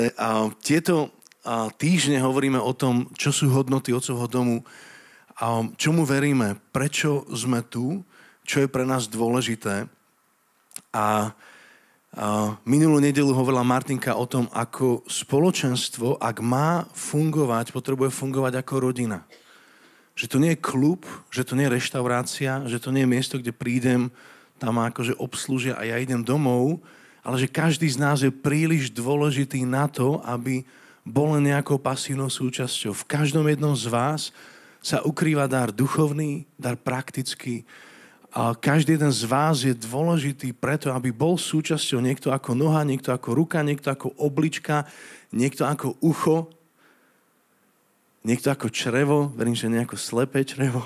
Tieto týždne hovoríme o tom, čo sú hodnoty Otcovho domu, čomu veríme, prečo sme tu, čo je pre nás dôležité. A minulú nedeľu hovorila Martinka o tom, ako spoločenstvo, ak má fungovať, potrebuje fungovať ako rodina. Že to nie je klub, že to nie je reštaurácia, že to nie je miesto, kde prídem, tam akože obslúžia a ja idem domov, ale že každý z nás je príliš dôležitý na to, aby bol nejakou pasívnou súčasťou. V každom jednom z vás sa ukrýva dar duchovný, dar praktický. A každý jeden z vás je dôležitý preto, aby bol súčasťou niekto ako noha, niekto ako ruka, niekto ako oblička, niekto ako ucho, niekto ako črevo, verím, že nejako slepé črevo.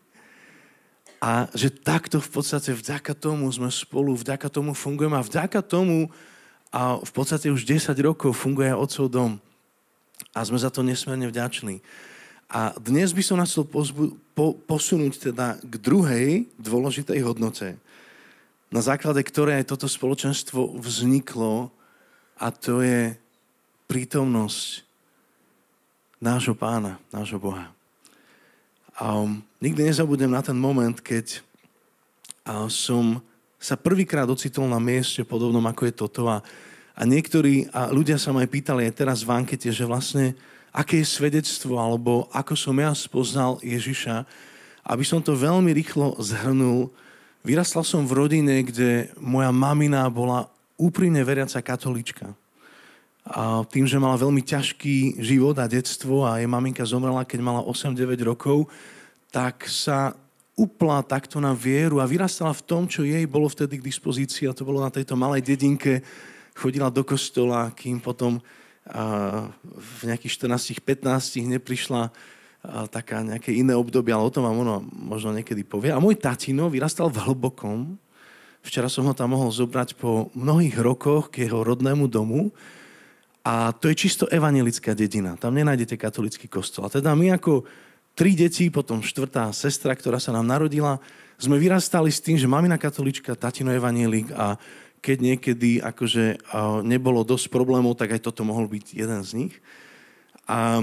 A že takto v podstate vďaka tomu sme spolu, vďaka tomu fungujeme a vďaka tomu a v podstate už 10 rokov funguje Otcov dom. A sme za to nesmierne vďační. A dnes by som nás chcel posunúť teda k druhej dôležitej hodnote, na základe ktorej toto spoločenstvo vzniklo, a to je prítomnosť nášho Pána, nášho Boha. Nikdy nezabudnem na ten moment, keď som sa prvýkrát ocitol na mieste podobnom, ako je toto. A niektorí ľudia sa ma aj pýtali aj teraz v ankete, že vlastne aké je svedectvo, alebo ako som ja spoznal Ježiša. Aby som to veľmi rýchlo zhrnul, vyrastal som v rodine, kde moja mamina bola úprimne veriaca katolíčka. A tým, že mala veľmi ťažký život a detstvo a jej maminka zomrela, keď mala 8-9 rokov, tak sa upla takto na vieru a vyrastala v tom, čo jej bolo vtedy k dispozícii. A to bolo na tejto malej dedinke. Chodila do kostola, kým potom v nejakých 14-15 neprišla taká nejaké iné obdobie, ale o tom vám ono možno niekedy povie. A môj tatino vyrastal v Hlbokom. Včera som ho tam mohol zobrať po mnohých rokoch k jeho rodnému domu. A to je čisto evanjelická dedina. Tam nenájdete katolícky kostol. A teda my ako 3 deti, potom 4. sestra, ktorá sa nám narodila, sme vyrastali s tým, že mamina katolíčka, tatino evanjelik a keď niekedy akože nebolo dosť problémov, tak aj toto mohol byť jeden z nich. A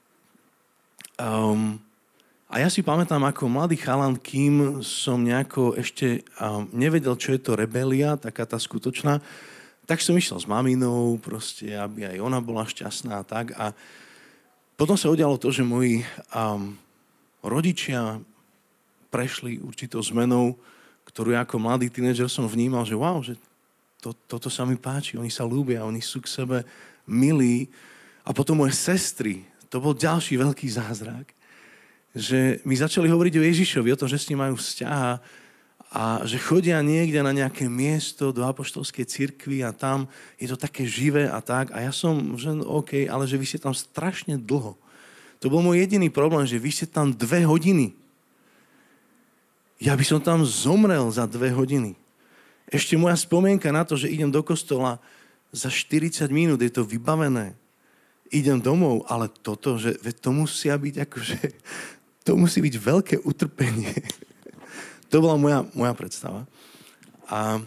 ja si pamätám ako mladý chalan, kým som nejako ešte nevedel, čo je to rebelia, taká tá skutočná, tak som išiel s maminou, proste, aby aj ona bola šťastná a tak. A potom sa udialo to, že moji rodičia prešli určitou zmenou, ktorú ja ako mladý tínedžer som vnímal, že wow, že toto sa mi páči, oni sa ľúbia, oni sú k sebe milí. A potom moje sestry, to bol ďalší veľký zázrak, že mi začali hovoriť o Ježišovi, o tom, že s ním majú vzťah a že chodia niekde na nejaké miesto do apoštolskej cirkvi a tam je to také živé a tak. A ja som, že OK, ale že vy ste tam strašne dlho. To bol môj jediný problém, že vy ste tam 2 hodiny. Ja by som tam zomrel za 2 hodiny. Ešte moja spomienka na to, že idem do kostola za 40 minút, je to vybavené. Idem domov, ale toto, že to musia byť akože, to musí byť veľké utrpenie. To bola moja predstava. A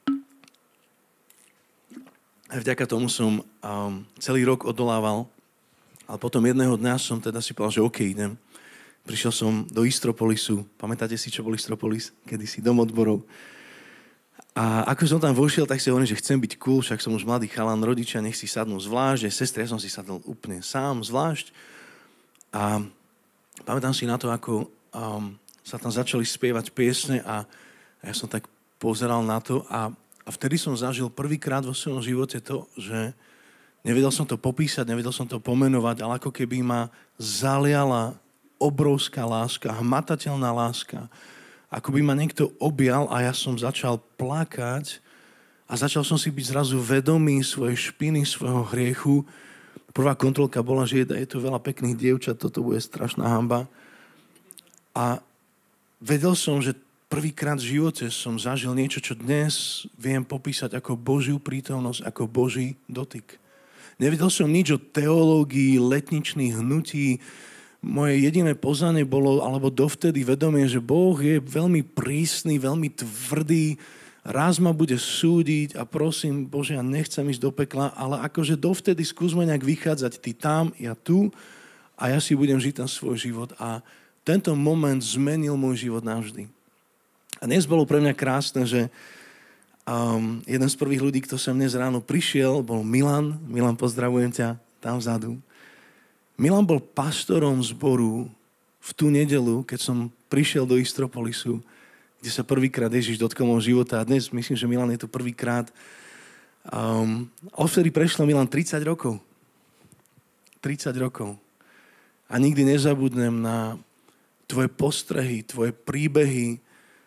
vďaka tomu som celý rok odolával, ale potom jedného dňa som teda si povedal, že OK, idem. Prišiel som do Istropolisu. Pamätáte si, čo bol Istropolis? Kedysi dom odborov. A ako som tam vošiel, tak si hovorím, že chcem byť cool, však som už mladý chalan, rodičia nech si sadnú zvlášť, sestry, ja som si sadol úplne sám, zvlášť. A pamätám si na to, ako sa tam začali spievať piesne a ja som tak pozeral na to a vtedy som zažil prvýkrát vo svojom živote to, že nevedel som to popísať, nevedel som to pomenovať, ale ako keby ma zaliala obrovská láska, hmatateľná láska. Ako by ma niekto objal a ja som začal plakať a začal som si byť zrazu vedomý svojej špiny, svojho hriechu. Prvá kontrolka bola, že je tu veľa pekných dievčat, toto bude strašná hanba. A vedel som, že prvýkrát v živote som zažil niečo, čo dnes viem popísať ako Božiu prítomnosť, ako Boží dotyk. Nevedel som nič o teológii, letničných hnutí. Moje jediné poznanie bolo, alebo dovtedy vedomie, že Boh je veľmi prísny, veľmi tvrdý, raz ma bude súdiť a prosím, Bože, ja nechcem ísť do pekla, ale akože dovtedy skúsme nejak vychádzať, ty tam, ja tu a ja si budem žiť ten svoj život. A tento moment zmenil môj život navždy. A dnes bolo pre mňa krásne, že jeden z prvých ľudí, kto sem dnes ráno prišiel, bol Milan. Milan, pozdravujem ťa tam vzadu. Milan bol pastorom zboru v tú nedeľu, keď som prišiel do Istropolisu, kde sa prvýkrát Ježiš dotkol môjho života. A dnes myslím, že Milan je tu prvýkrát. Odvtedy prešlo, Milan, 30 rokov. 30 rokov. A nikdy nezabudnem na tvoje postrehy, tvoje príbehy.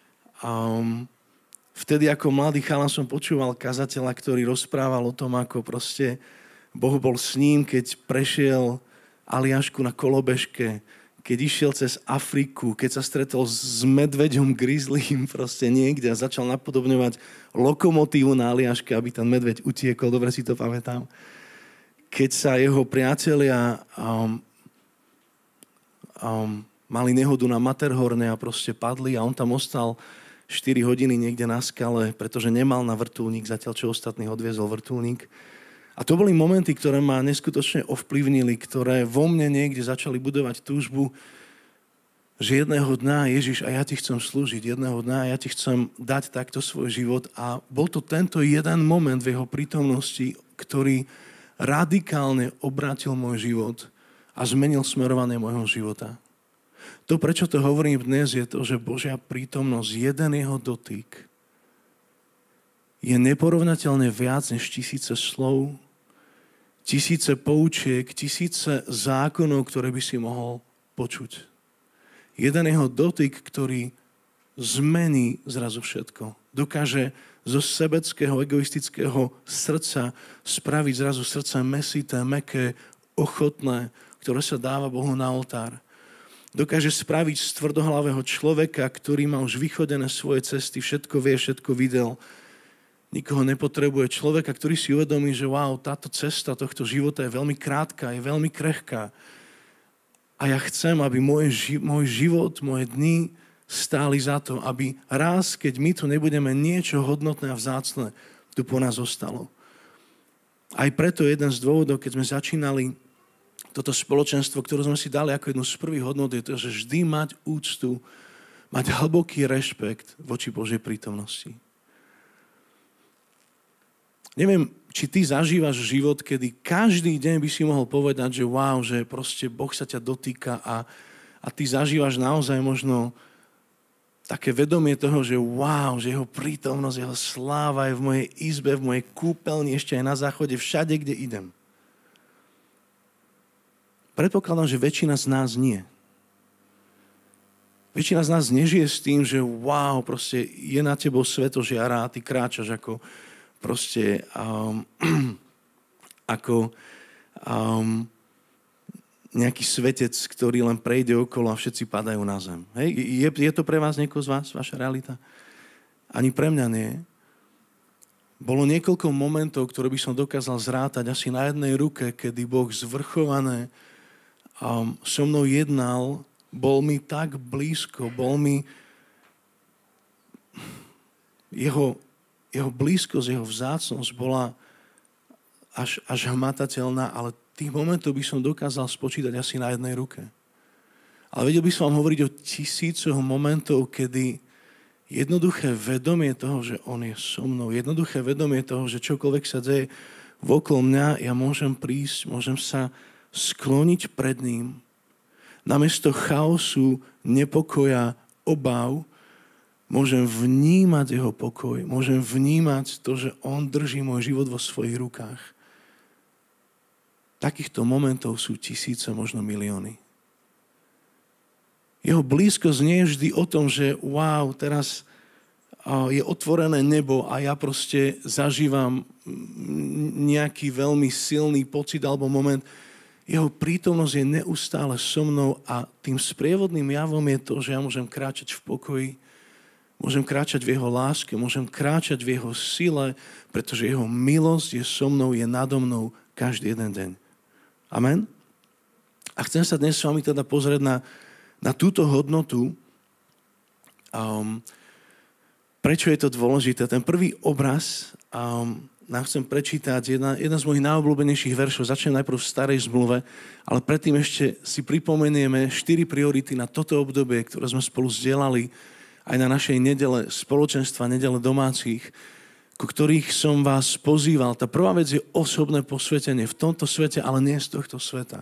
Vtedy ako mladý chalan som počúval kazateľa, ktorý rozprával o tom, ako proste Boh bol s ním, keď prešiel Aliašku na kolobežke, keď išiel cez Afriku, keď sa stretol s medveďom grizzlym proste niekde a začal napodobňovať lokomotívu na Aliaške, aby ten medveď utiekol, dobre si to pamätám. Keď sa jeho priatelia mali nehodu na Matterhorne a proste padli a on tam ostal 4 hodiny niekde na skale, pretože nemal na vrtuľník, zatiaľ čo ostatných odviezol vrtuľník. A to boli momenty, ktoré ma neskutočne ovplyvnili, ktoré vo mne niekde začali budovať túžbu, že jedného dňa, Ježiš, a ja ti chcem slúžiť, jedného dňa ja ti chcem dať takto svoj život. A bol to tento jeden moment v jeho prítomnosti, ktorý radikálne obrátil môj život a zmenil smerovanie môjho života. To, prečo to hovorím dnes, je to, že Božia prítomnosť, jeden jeho dotyk, je neporovnateľne viac než 1000 slov, 1000 poučiek, 1000 zákonov, ktoré by si mohol počuť. Jeden jeho dotyk, ktorý zmení zrazu všetko. Dokáže zo sebeckého, egoistického srdca spraviť zrazu srdce mäsité, mäkké, ochotné, ktoré sa dáva Bohu na oltár. Dokáže spraviť z tvrdohlavého človeka, ktorý má už vychodené svoje cesty, všetko vie, všetko videl. Nikoho nepotrebuje. Človeka, ktorý si uvedomí, že wow, táto cesta tohto života je veľmi krátka, je veľmi krehká. A ja chcem, aby môj život, moje dni stáli za to, aby raz, keď my tu nebudeme, niečo hodnotné a vzácne tu po nás zostalo. Aj preto jeden z dôvodov, keď sme začínali toto spoločenstvo, ktoré sme si dali ako jednu z prvých hodnot, je to, že vždy mať úctu, mať hlboký rešpekt voči Božej prítomnosti. Neviem, či ty zažívaš život, kedy každý deň by si mohol povedať, že wow, že proste Boh sa ťa dotýka a ty zažívaš naozaj možno také vedomie toho, že wow, že jeho prítomnosť, jeho sláva je v mojej izbe, v mojej kúpeľni, ešte aj na záchode, všade, kde idem. Predpokladám, že väčšina z nás nie. Väčšina z nás nežije s tým, že wow, proste je na tebou svetožiara a ty kráčaš ako proste nejaký svetec, ktorý len prejde okolo a všetci padajú na zem. Hej? Je to pre vás niekoho z vás, vaša realita? Ani pre mňa nie. Bolo niekoľko momentov, ktoré by som dokázal zrátať asi na jednej ruke, kedy Boh zvrchované so mnou jednal, bol mi tak blízko, bol mi jeho blízkosť, jeho vzácnosť bola až hmatateľná, ale tých momentov by som dokázal spočítať asi na jednej ruke. Ale vedel by som vám hovoriť o 1000 momentov, kedy jednoduché vedomie toho, že on je so mnou, jednoduché vedomie toho, že čokoľvek sa deje okolo mňa, ja môžem prísť, môžem sa skloniť pred ním. Namiesto chaosu, nepokoja, obáv, môžem vnímať jeho pokoj, môžem vnímať to, že on drží môj život vo svojich rukách. Takýchto momentov sú 1000, možno milióny. Jeho blízkosť nie je vždy o tom, že wow, teraz je otvorené nebo a ja proste zažívam nejaký veľmi silný pocit alebo moment. Jeho prítomnosť je neustále so mnou a tým sprievodným javom je to, že ja môžem kráčať v pokoji, môžem kráčať v jeho láske, môžem kráčať v jeho sile, pretože jeho milosť je so mnou, je nado mnou každý jeden deň. Amen? A chcem sa dnes s vami teda pozrieť na túto hodnotu. Prečo je to dôležité? Ten prvý obraz nám chcem prečítať jedna z mojich najobľúbenejších veršov. Začnem najprv v Starej zmluve, ale predtým ešte si pripomenieme 4 priority na toto obdobie, ktoré sme spolu zdieľali aj na našej nedele spoločenstva, nedele domácich, ku ktorých som vás pozýval. Tá prvá vec je osobné posvetenie v tomto svete, ale nie z tohto sveta.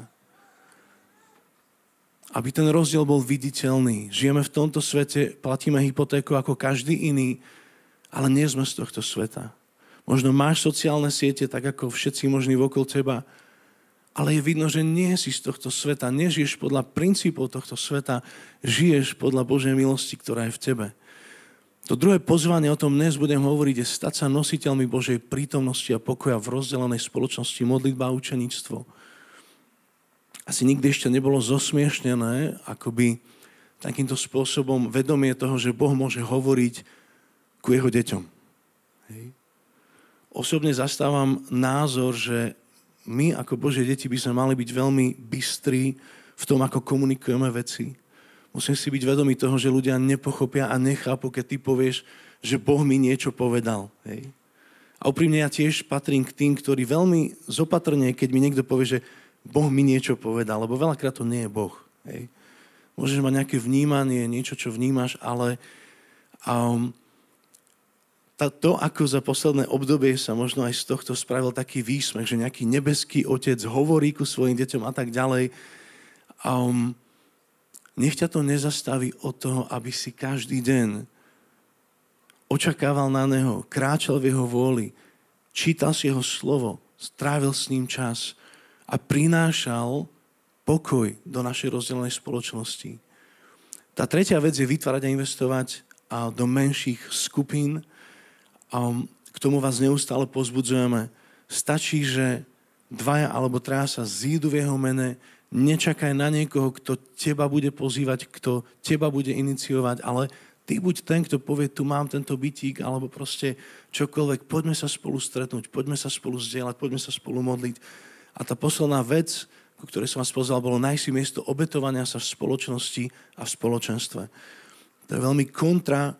Aby ten rozdiel bol viditeľný. Žijeme v tomto svete, platíme hypotéku ako každý iný, ale nie sme z tohto sveta. Možno máš sociálne siete, tak ako všetci možní okolo teba, ale je vidno, že nie si z tohto sveta, nežiješ podľa princípov tohto sveta, žiješ podľa Božej milosti, ktorá je v tebe. To druhé pozvanie, o tom dnes budem hovoriť, je stať sa nositeľmi Božej prítomnosti a pokoja v rozdelenej spoločnosti, modlitba a učeníctvo. Asi nikdy ešte nebolo zosmiešnené, akoby takýmto spôsobom vedomie toho, že Boh môže hovoriť ku jeho deťom. Hej. Osobne zastávam názor, že my ako Božie deti by sme mali byť veľmi bystrí v tom, ako komunikujeme veci. Musím si byť vedomý toho, že ľudia nepochopia a nechápu, keď ty povieš, že Boh mi niečo povedal. Hej. A úprimne ja tiež patrím k tým, ktorí veľmi zopatrne, keď mi niekto povie, že Boh mi niečo povedal, lebo veľakrát to nie je Boh. Hej. Môžeš mať nejaké vnímanie, niečo, čo vnímaš, ale to, ako za posledné obdobie sa možno aj z tohto spravil taký výsmech, že nejaký nebeský otec hovorí ku svojim deťom a tak ďalej. Nech ťa to nezastaví od toho, aby si každý deň očakával na neho, kráčal v jeho vôli, čítal si jeho slovo, strávil s ním čas a prinášal pokoj do našej rozdelenej spoločnosti. Tá tretia vec je vytvárať a investovať do menších skupín. K tomu vás neustále pozbudzujeme. Stačí, že 2 alebo 3 sa zídu v jeho mene, nečakaj na niekoho, kto teba bude pozývať, kto teba bude iniciovať, ale ty buď ten, kto povie, tu mám tento bytík, alebo proste čokoľvek, poďme sa spolu stretnúť, poďme sa spolu zdieľať, poďme sa spolu modliť. A tá posledná vec, ku ktorej som vás pozval, bolo nájsť si miesto obetovania sa v spoločnosti a v spoločenstve. To je veľmi kontra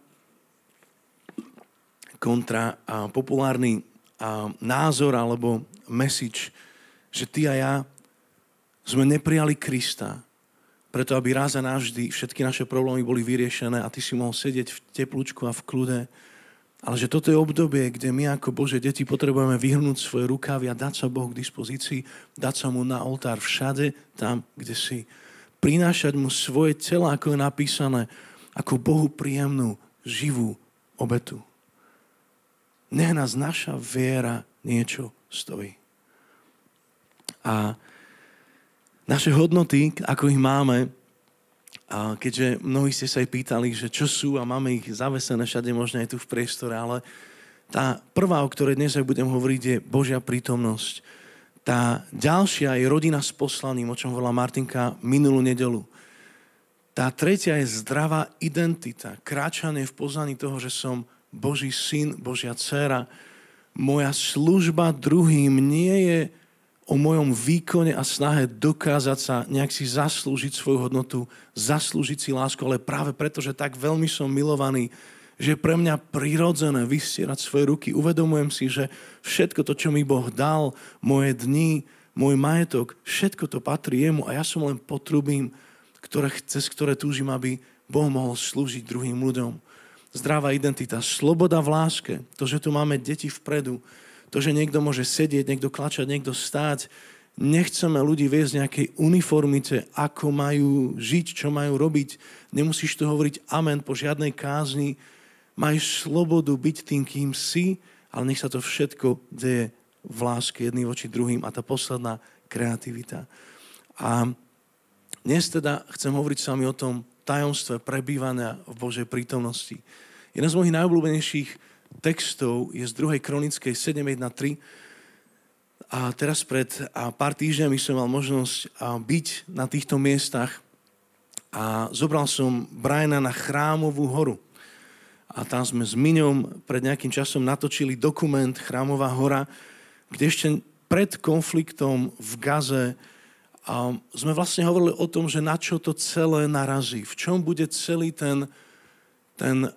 populárny názor alebo message, že ty a ja sme neprijali Krista, preto aby raz a navždy všetky naše problémy boli vyriešené a ty si mohol sedieť v teplúčku a v kľude. Ale že toto je obdobie, kde my ako Božie deti potrebujeme vyhrnúť svoje rukávy a dať sa Bohu k dispozícii, dať sa mu na oltár všade tam, kde si. Prinášať mu svoje tela, ako je napísané, ako Bohu príjemnú, živú obetu. Nech nás naša viera niečo stojí. A naše hodnoty, ako ich máme, a keďže mnohí ste sa aj pýtali, že čo sú a máme ich zavesené všade možno aj tu v priestore, ale tá prvá, o ktorej dnes aj budem hovoriť, je Božia prítomnosť. Tá ďalšia je rodina s poslaním, o čom hovorila Martinka minulú nedeľu. Tá tretia je zdravá identita, kráčanie v poznaní toho, že som Boží syn, Božia dcéra. Moja služba druhým nie je o mojom výkone a snahe dokázať sa, nejak si zaslúžiť svoju hodnotu, zaslúžiť si lásku, ale práve preto, že tak veľmi som milovaný, že je pre mňa prirodzené vystierať svoje ruky. Uvedomujem si, že všetko to, čo mi Boh dal, moje dni, môj majetok, všetko to patrí jemu a ja som len potrubím, cez ktoré túžim, aby Boh mohol slúžiť druhým ľuďom. Zdravá identita, sloboda v láske, to, že tu máme deti vpredu, to, že niekto môže sedieť, niekto klačať, niekto stáť. Nechceme ľudí viesť nejakej uniformite, ako majú žiť, čo majú robiť. Nemusíš tu hovoriť amen po žiadnej kázni. Máš slobodu byť tým, kým si, ale nech sa to všetko deje v láske jedný voči druhým. A tá posledná, kreativita. A dnes teda chcem hovoriť s vami o tom tajomstve prebývania v Božej prítomnosti. Jeden z mojich najobľúbenejších textov je z 2. Kronickej 7.1.3. A teraz pred pár týždňami som mal možnosť byť na týchto miestach a zobral som Briana na Chrámovú horu. A tam sme s Miňom pred nejakým časom natočili dokument Chrámová hora, kde ešte pred konfliktom v Gaze sme vlastne hovorili o tom, že na čo to celé narazí, v čom bude celý ten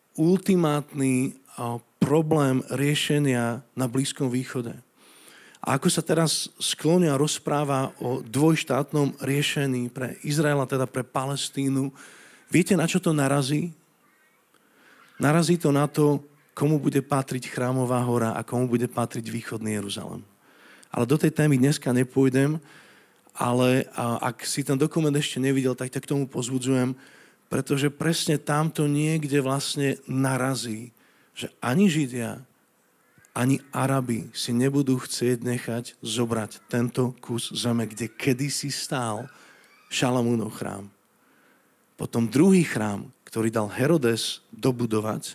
ultimátny problém riešenia na Blízkom východe. A ako sa teraz sklonia rozpráva o dvojštátnom riešení pre Izrael, a teda pre Palestínu, viete, na čo to narazí? Narazí to na to, komu bude patriť Chrámová hora a komu bude patriť východný Jeruzalém. Ale do tej témy dneska nepôjdem, ale ak si ten dokument ešte nevidel, tak ťa k tomu pozbudzujem, pretože presne tamto niekde vlastne narazí, že ani Židia, ani Arabi si nebudú chcieť nechať zobrať tento kus zeme, kde kedysi stál Šalamúnov chrám. Potom druhý chrám, ktorý dal Herodes dobudovať,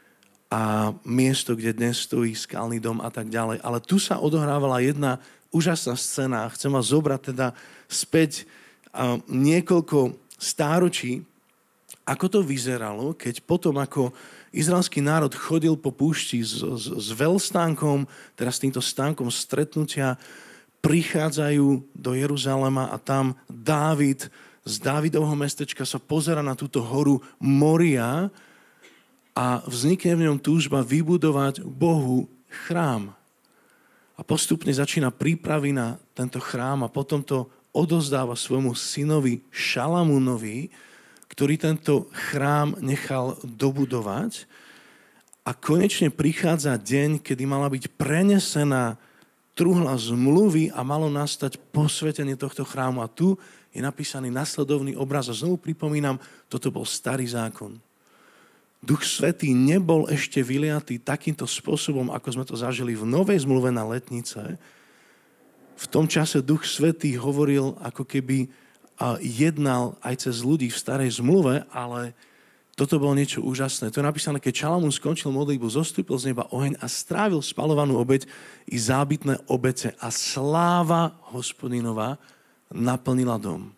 a miesto, kde dnes stojí skalný dom a tak ďalej. Ale tu sa odohrávala jedna úžasná scéna. Chcem vás zobrať teda späť niekoľko stáročí, ako to vyzeralo, keď potom, ako izraelský národ chodil po púšti s veľstánkom, teda s týmto stánkom stretnutia, prichádzajú do Jeruzalema a tam Dávid z Dávidovho mestečka sa pozerá na túto horu Moria a vznikne v ňom túžba vybudovať Bohu chrám. A postupne začína prípravy na tento chrám a potom to odozdáva svojmu synovi Šalamúnovi, ktorý tento chrám nechal dobudovať. A konečne prichádza deň, kedy mala byť prenesená truhla zmluvy a malo nastať posvetenie tohto chrámu. A tu je napísaný nasledovný obraz. A znovu pripomínam, toto bol starý zákon. Duch Svätý nebol ešte vyliatý takýmto spôsobom, ako sme to zažili v Novej zmluve na letnice. V tom čase Duch Svätý hovoril, ako keby jednal aj cez ľudí v starej zmluve, ale toto bolo niečo úžasné. To je napísané, keď Šalamún skončil modlitbu, zostúpil z neba oheň a strávil spalovanú obeť i zábytné obete a sláva Hospodinova naplnila dom.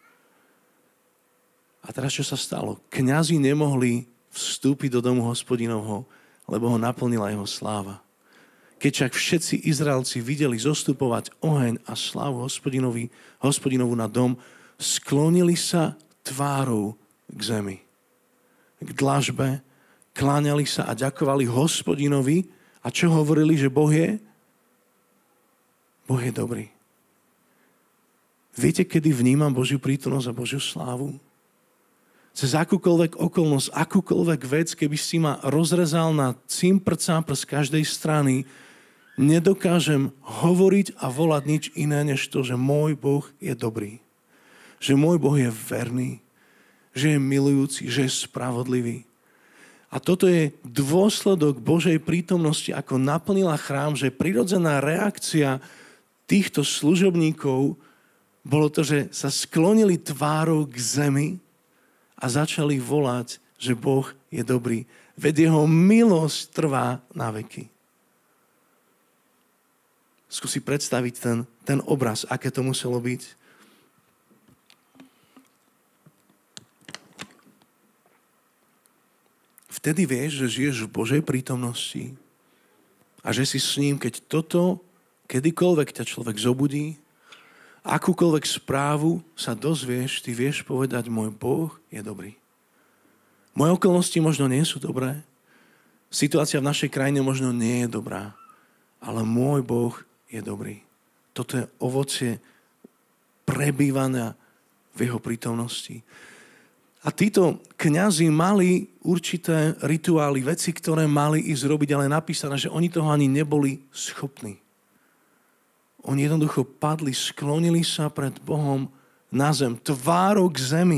A teraz čo sa stalo? Kňazi nemohli vstúpiť do domu Hospodinovho, lebo ho naplnila jeho sláva. Keď však všetci Izraelci videli zostupovať oheň a slávu Hospodinovu na dom, sklonili sa tvárou k zemi, k dlažbe, kláňali sa a ďakovali Hospodinovi. A čo hovorili, že Boh je? Boh je dobrý. Viete, kedy vnímam Božiu prítomnosť a Božiu slávu? Cez akúkoľvek okolnosť, akúkoľvek vec, keby si ma rozrezal na cimpr-campr z každej strany, nedokážem hovoriť a volať nič iné, než to, že môj Boh je dobrý. Že môj Boh je verný, že je milujúci, že je spravodlivý. A toto je dôsledok Božej prítomnosti, ako naplnila chrám, že prirodzená reakcia týchto služobníkov bolo to, že sa sklonili tvárou k zemi a začali volať, že Boh je dobrý. Veď jeho milosť trvá na veky. Skúsi predstaviť ten obraz, aké to muselo byť. Vtedy vieš, že žiješ v Božej prítomnosti a že si s ním, keď toto, kedykoľvek ťa človek zobudí, akúkoľvek správu sa dozvieš, ty vieš povedať, môj Boh je dobrý. Moje okolnosti možno nie sú dobré, situácia v našej krajine možno nie je dobrá, ale môj Boh je dobrý. Toto je ovocie prebývania v jeho prítomnosti. A títo kňazi mali určité rituály, veci, ktoré mali ísť robiť, ale napísané, že oni toho ani neboli schopní. Oni jednoducho padli, sklonili sa pred Bohom na zem, tvárou k zemi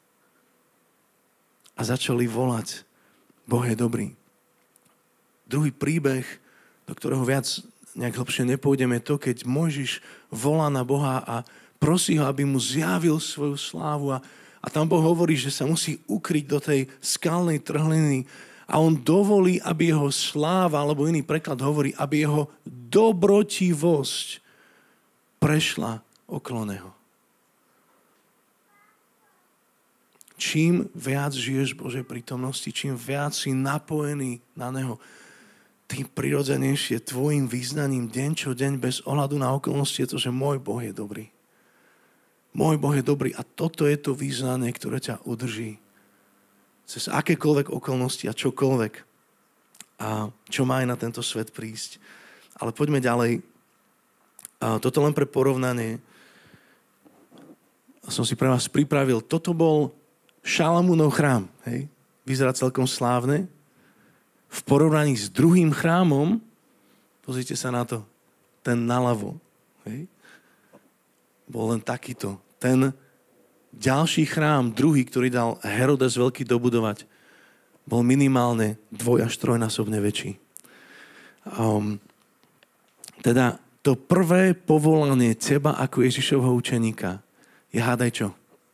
a začali volať, Boh je dobrý. Druhý príbeh, do ktorého viac nejak hlbšie nepôjdeme, je to, keď Mojžiš volá na Boha a prosí ho, aby mu zjavil svoju slávu a tam Boh hovorí, že sa musí ukryť do tej skalnej trhliny a on dovolí, aby jeho sláva, alebo iný preklad hovorí, aby jeho dobrotivosť prešla okolo neho. Čím viac žiješ v Božej prítomnosti, čím viac si napojený na neho, tým prirodzenejšie tvojim význaním deň čo deň bez ohľadu na okolnosti je to, že môj Boh je dobrý. Môj Boh je dobrý a toto je to význanie, ktoré ťa udrží. cez akékoľvek okolnosti a čokoľvek, a čo má aj na tento svet prísť. Ale poďme ďalej. Toto len pre porovnanie. Som si pre vás pripravil. Toto bol Šalamúnov chrám. Hej? Vyzerá celkom slávne. V porovnaní s druhým chrámom, pozrite sa na to, ten naľavo, hej? Bol len takýto. Ten ďalší chrám, druhý, ktorý dal Herodes Veľký dobudovať, bol minimálne 2- až 3-násobne väčší. Teda to prvé povolanie teba ako Ježišovho učeníka je, hádaj čo?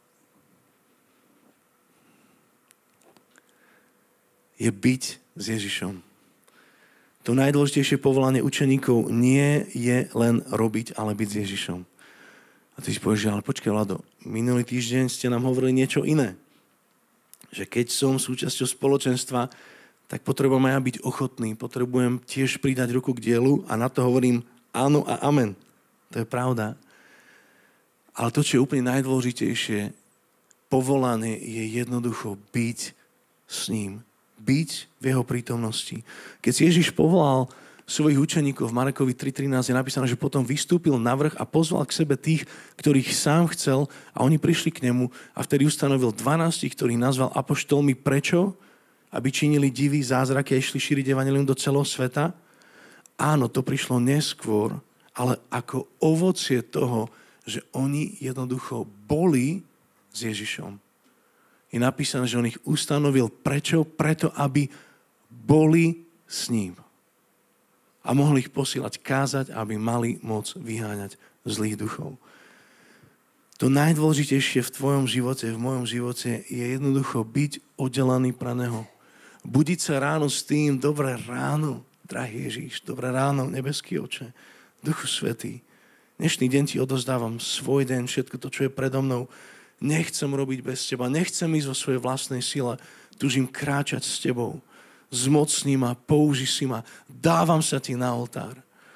Je byť s Ježišom. To najdôležitejšie povolanie učeníkov nie je len robiť, ale byť s Ježišom. A ty si povieš, ale počkaj, Vlado, minulý týždeň ste nám hovorili niečo iné. Že keď som súčasťou spoločenstva, tak potrebujem aj byť ochotný. Potrebujem tiež pridať ruku k dielu a na to hovorím áno a amen. To je pravda. Ale to, čo je úplne najdôležitejšie, povolanie je jednoducho byť s ním. Byť v jeho prítomnosti. Keď si Ježiš povolal svojich učeníkov v Markovi 3.13 je napísané, že potom vystúpil na vrch a pozval k sebe tých, ktorých sám chcel a oni prišli k nemu a vtedy ustanovil 12, ktorých nazval apoštolmi. Prečo? Aby činili divy, zázraky a išli šíriť evanjelium do celého sveta? Áno, to prišlo neskôr, ale ako ovocie toho, že oni jednoducho boli s Ježišom. Je napísané, že on ich ustanovil. Prečo? Preto, aby boli s ním. A mohli ich posílať kázať, aby mali moc vyháňať zlých duchov. To najdôležitejšie v tvojom živote, v mojom živote je jednoducho byť oddelený pre neho. Budiť sa ráno s tým, dobré ráno, drahý Ježiš, dobré ráno, nebeský Oče, Duchu Svätý. Dnešný deň ti odozdávam svoj deň, všetko to, čo je predo mnou. Nechcem robiť bez teba, nechcem ísť vo svojej vlastnej sile, túžim kráčať s tebou. Zmocni ma, použi si ma, dávam sa ti na oltár.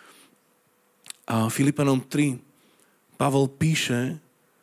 A Filipanom 3 Pavel píše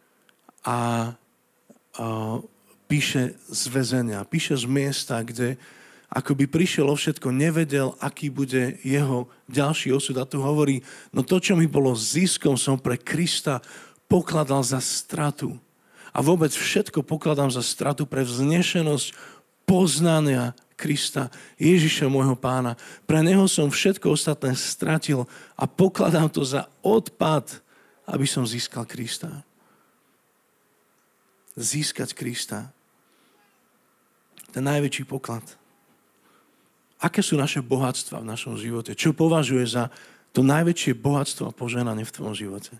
píše z väzenia, píše z miesta, kde akoby prišiel o všetko, nevedel, aký bude jeho ďalší osud. A tu hovorí, no to, čo mi bolo ziskom, som pre Krista pokladal za stratu. A vôbec všetko pokladám za stratu pre vznešenosť poznania Krista, Ježiša môjho Pána. Pre neho som všetko ostatné stratil a pokladám to za odpad, aby som získal Krista. Získať Krista. Ten najväčší poklad. Aké sú naše bohatstva v našom živote? Čo považuje za to najväčšie bohatstvo a požehnanie v tvojom živote?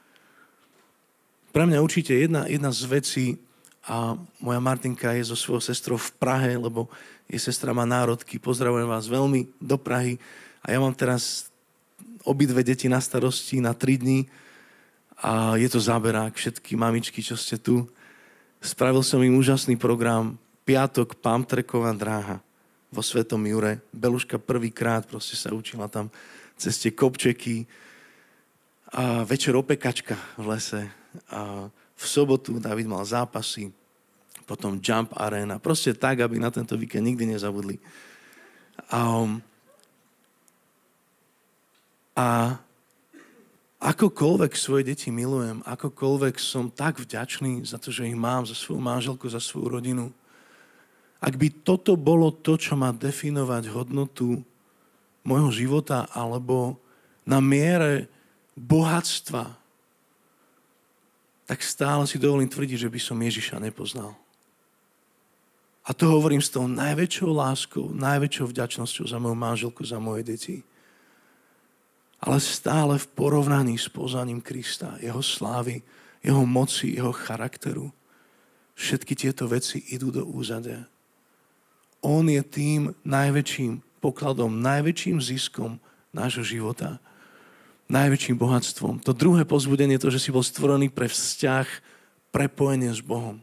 Pre mňa určite jedna z vecí, a moja Martinka je so svojou sestrou v Prahe, lebo jej sestra má národky. Pozdravujem vás veľmi do Prahy. A ja mám teraz obidve deti na starosti na 3 dní. A je to záberák, všetky mamičky, čo ste tu. Spravil som im úžasný program. Piatok, pamtreková dráha vo Svetom Jure. Beluška prvýkrát proste sa učila tam cez tie kopčeky. A večer opekačka v lese. A v sobotu David mal zápasy, potom Jump Arena. Proste tak, aby na tento víkend nikdy nezabudli. A akokoľvek svoje deti milujem, akokoľvek som tak vďačný za to, že ich mám, za svoju manželku, za svoju rodinu. Ak by toto bolo to, čo má definovať hodnotu môjho života, alebo na miere bohatstva, tak stále si dovolím tvrdiť, že by som Ježiša nepoznal. A to hovorím s tou najväčšou láskou, najväčšou vďačnosťou za moju manželku, za moje deti. Ale stále v porovnaní s poznaním Krista, jeho slávy, jeho moci, jeho charakteru. Všetky tieto veci idú do úzadia. On je tým najväčším pokladom, najväčším ziskom nášho života. Najväčším bohatstvom. To druhé povzbudenie je to, že si bol stvorený pre vzťah, prepojenie s Bohom.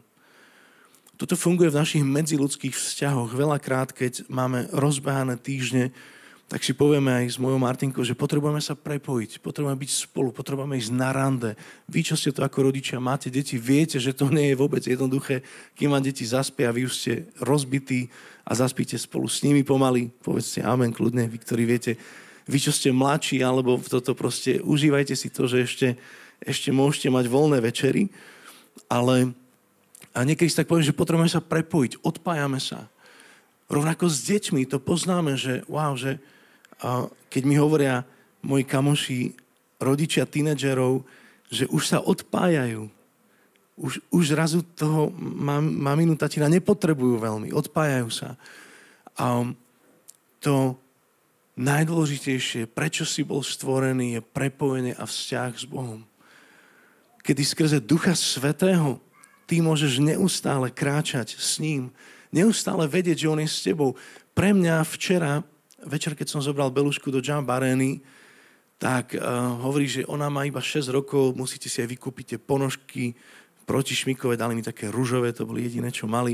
Toto funguje v našich medziľudských vzťahoch. Veľakrát, keď máme rozbehané týždne, tak si povieme aj s mojou Martinkou, že potrebujeme sa prepojiť, potrebujeme byť spolu, potrebujeme ísť na rande. Vy, čo ste to ako rodičia, máte deti, viete, že to nie je vôbec jednoduché, kým vám deti zaspia a vy už ste rozbití a zaspíte spolu s nimi pomaly. Povedzte amen kľudne, vy, ktorí viete. Vy, čo ste mladší, alebo toto proste, užívajte si to, že ešte môžete mať voľné večery, ale a niekedy si tak poviem, že potrebujeme sa prepojiť, odpájame sa. Rovnako s deťmi to poznáme, že wow, že keď mi hovoria moji kamoši, rodičia tínedžerov, že už sa odpájajú. Už zrazu toho maminu, tatina nepotrebujú veľmi. Odpájajú sa. A to najdôležitejšie, prečo si bol stvorený, je prepojenie a vzťah s Bohom. Kedy skrze Ducha Svätého ty môžeš neustále kráčať s ním. Neustále vedieť, že on je s tebou. Pre mňa včera večer, keď som zobral Belušku do Jump Areny, tak hovorí, že ona má iba 6 rokov, musíte si aj vykúpiť tie ponožky protišmikové, dali mi také ružové, to boli jediné, čo mali.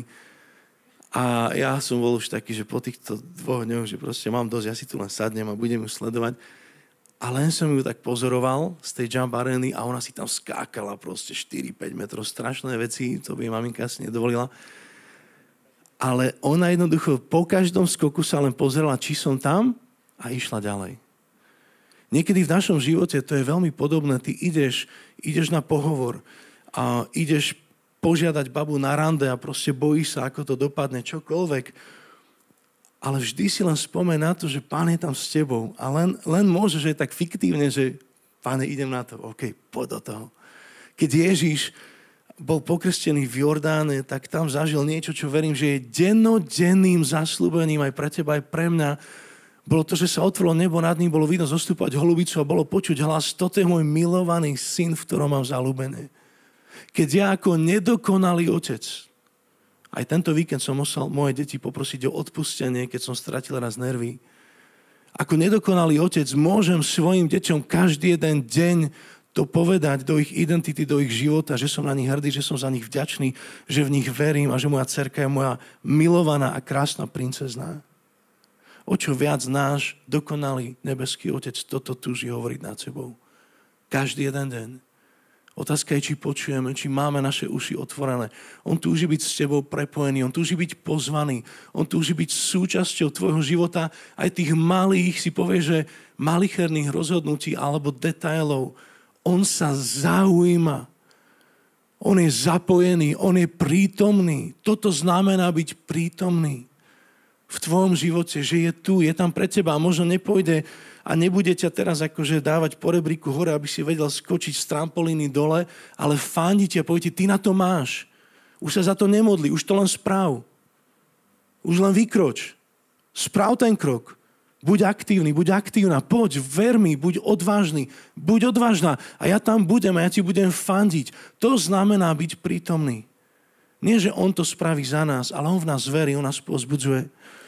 A ja som bol už taký, že po týchto 2 dňoch, že proste mám dosť, ja si tu len sadnem a budem ju sledovať. A len som ju tak pozoroval z tej Jump Areny a ona si tam skákala proste 4-5 metrov, strašné veci, to by maminka asi nedovolila. Ale ona jednoducho po každom skoku sa len pozerala, či som tam a išla ďalej. Niekedy v našom živote to je veľmi podobné. Ty ideš na pohovor a ideš požiadať babu na rande a proste bojíš sa, ako to dopadne, čokoľvek. Ale vždy si len spomeň na to, že Pán je tam s tebou. A len môže, že je tak fiktívne, že Pane, idem na to. OK, poď do toho. Keď Ježiš bol pokrstený v Jordáne, tak tam zažil niečo, čo verím, že je dennodenným zasľúbením aj pre teba, aj pre mňa. Bolo to, že sa otvorilo nebo nad ním, bolo vidno zostúpať holubicu a bolo počuť hlas, toto je môj milovaný syn, v ktorom mám zaľúbené. Keď ja ako nedokonalý otec, aj tento víkend som musel moje deti poprosiť o odpustenie, keď som stratil raz nervy. Ako nedokonalý otec môžem svojim deťom každý jeden deň to povedať do ich identity, do ich života, že som na nich hrdý, že som za nich vďačný, že v nich verím a že moja dcerka je moja milovaná a krásna princezná. O čo viac náš dokonalý nebeský Otec toto túži hovoriť nad sebou. Každý jeden deň. Otázka je, či počujeme, či máme naše uši otvorené. On túži byť s tebou prepojený, on túži byť pozvaný, on túži byť súčasťou tvojho života, aj tých malých, si povie, že malicherných rozhodnutí alebo detailov. On sa zaujíma. On je zapojený, on je prítomný. Toto znamená byť prítomný v tvojom živote, že je tu, je tam pre teba a možno nepôjde a nebude ťa teraz akože dávať po rebríku hore, aby si vedel skočiť z trampolíny dole, ale fandí ťa a povie ti, ty na to máš. Už sa za to nemodli, už to len správ. Už len vykroč. Správ ten krok. Buď aktívny, buď aktívna, poď, ver mi, buď odvážny, buď odvážna a ja tam budem a ja ti budem fandiť. To znamená byť prítomný. Nie, že on to spraví za nás, ale on v nás verí, on nás povzbudzuje.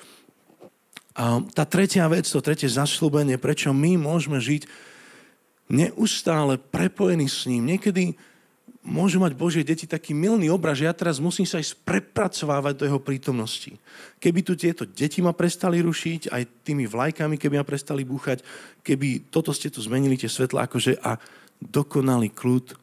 A tá tretia vec, to tretie zasľúbenie, prečo my môžeme žiť neustále prepojení s ním. Niekedy môžu mať Božie deti taký milný obraz, že ja teraz musím sa aj prepracovávať do jeho prítomnosti. Keby tu tieto deti ma prestali rušiť, aj tými vlajkami, keby ma prestali búchať, keby toto ste tu zmenili, tie svetlá, akože a dokonalý kľud,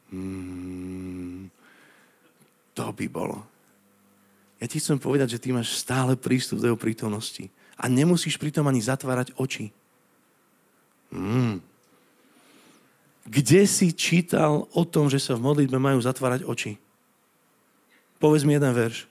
to by bolo. Ja ti chcem povedať, že ty máš stále prístup do jeho prítomnosti. A nemusíš pritom ani zatvárať oči. Kde si čítal o tom, že sa v modlitbe majú zatvárať oči? Povedz mi jeden verš.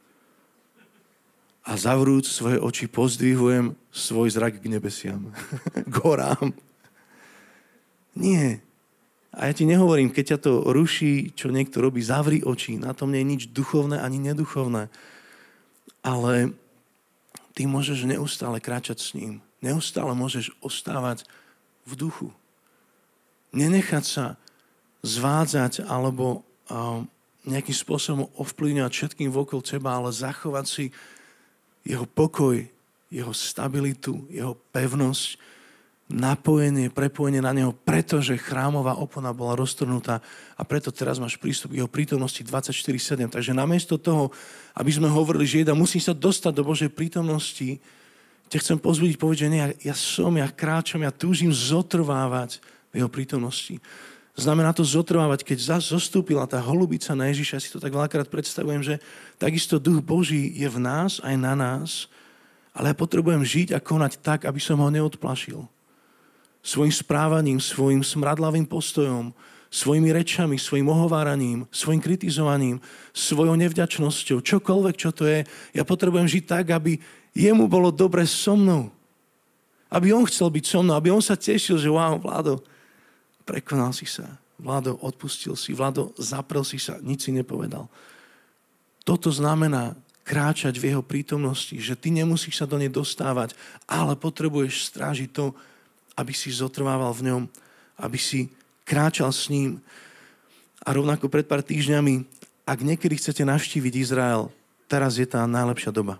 A zavrúc svoje oči pozdvihujem svoj zrak k nebesiam. K horám. Nie. A ja ti nehovorím, keď ťa to ruší, čo niekto robí, zavri oči. Na tom nie je nič duchovné ani neduchovné. Ale ty môžeš neustále kráčať s ním. Neustále môžeš ostávať v duchu. Nenechať sa zvádzať alebo nejakým spôsobom ovplyvňovať všetkým okolo teba, ale zachovať si jeho pokoj, jeho stabilitu, jeho pevnosť, napojenie, prepojenie na neho, pretože chrámová opona bola roztrhnutá a preto teraz máš prístup k jeho prítomnosti 24/7. Takže namiesto toho, aby sme hovorili, že musí sa dostať do Božej prítomnosti, ťa chcem pozbudiť, povedať, že nie, ja kráčam, ja túžim zotrvávať v jeho prítomnosti. Znamená to zotrvávať, keď zostúpila tá holubica na Ježiša, ja si to tak veľakrát predstavujem, že takisto Duch Boží je v nás, aj na nás, ale ja potrebujem žiť a konať tak, aby som ho neodplašil. Svojím správaním, svojim smradlavým postojom, svojimi rečami, svojim ohováraním, svojim kritizovaním, svojou nevďačnosťou, čokoľvek, čo to je, ja potrebujem žiť tak, aby jemu bolo dobre so mnou. Aby on chcel byť so mnou, aby on sa tešil, že wow, Vlado, prekonal si sa, Vlado, odpustil si, Vlado, zaprel si sa, nič si nepovedal. Toto znamená kráčať v jeho prítomnosti, že ty nemusíš sa do nej dostávať, ale potrebuješ strážiť to, aby si zotrvával v ňom, aby si kráčal s ním. A rovnako pred pár týždňami, ak niekedy chcete navštíviť Izrael, teraz je tá najlepšia doba.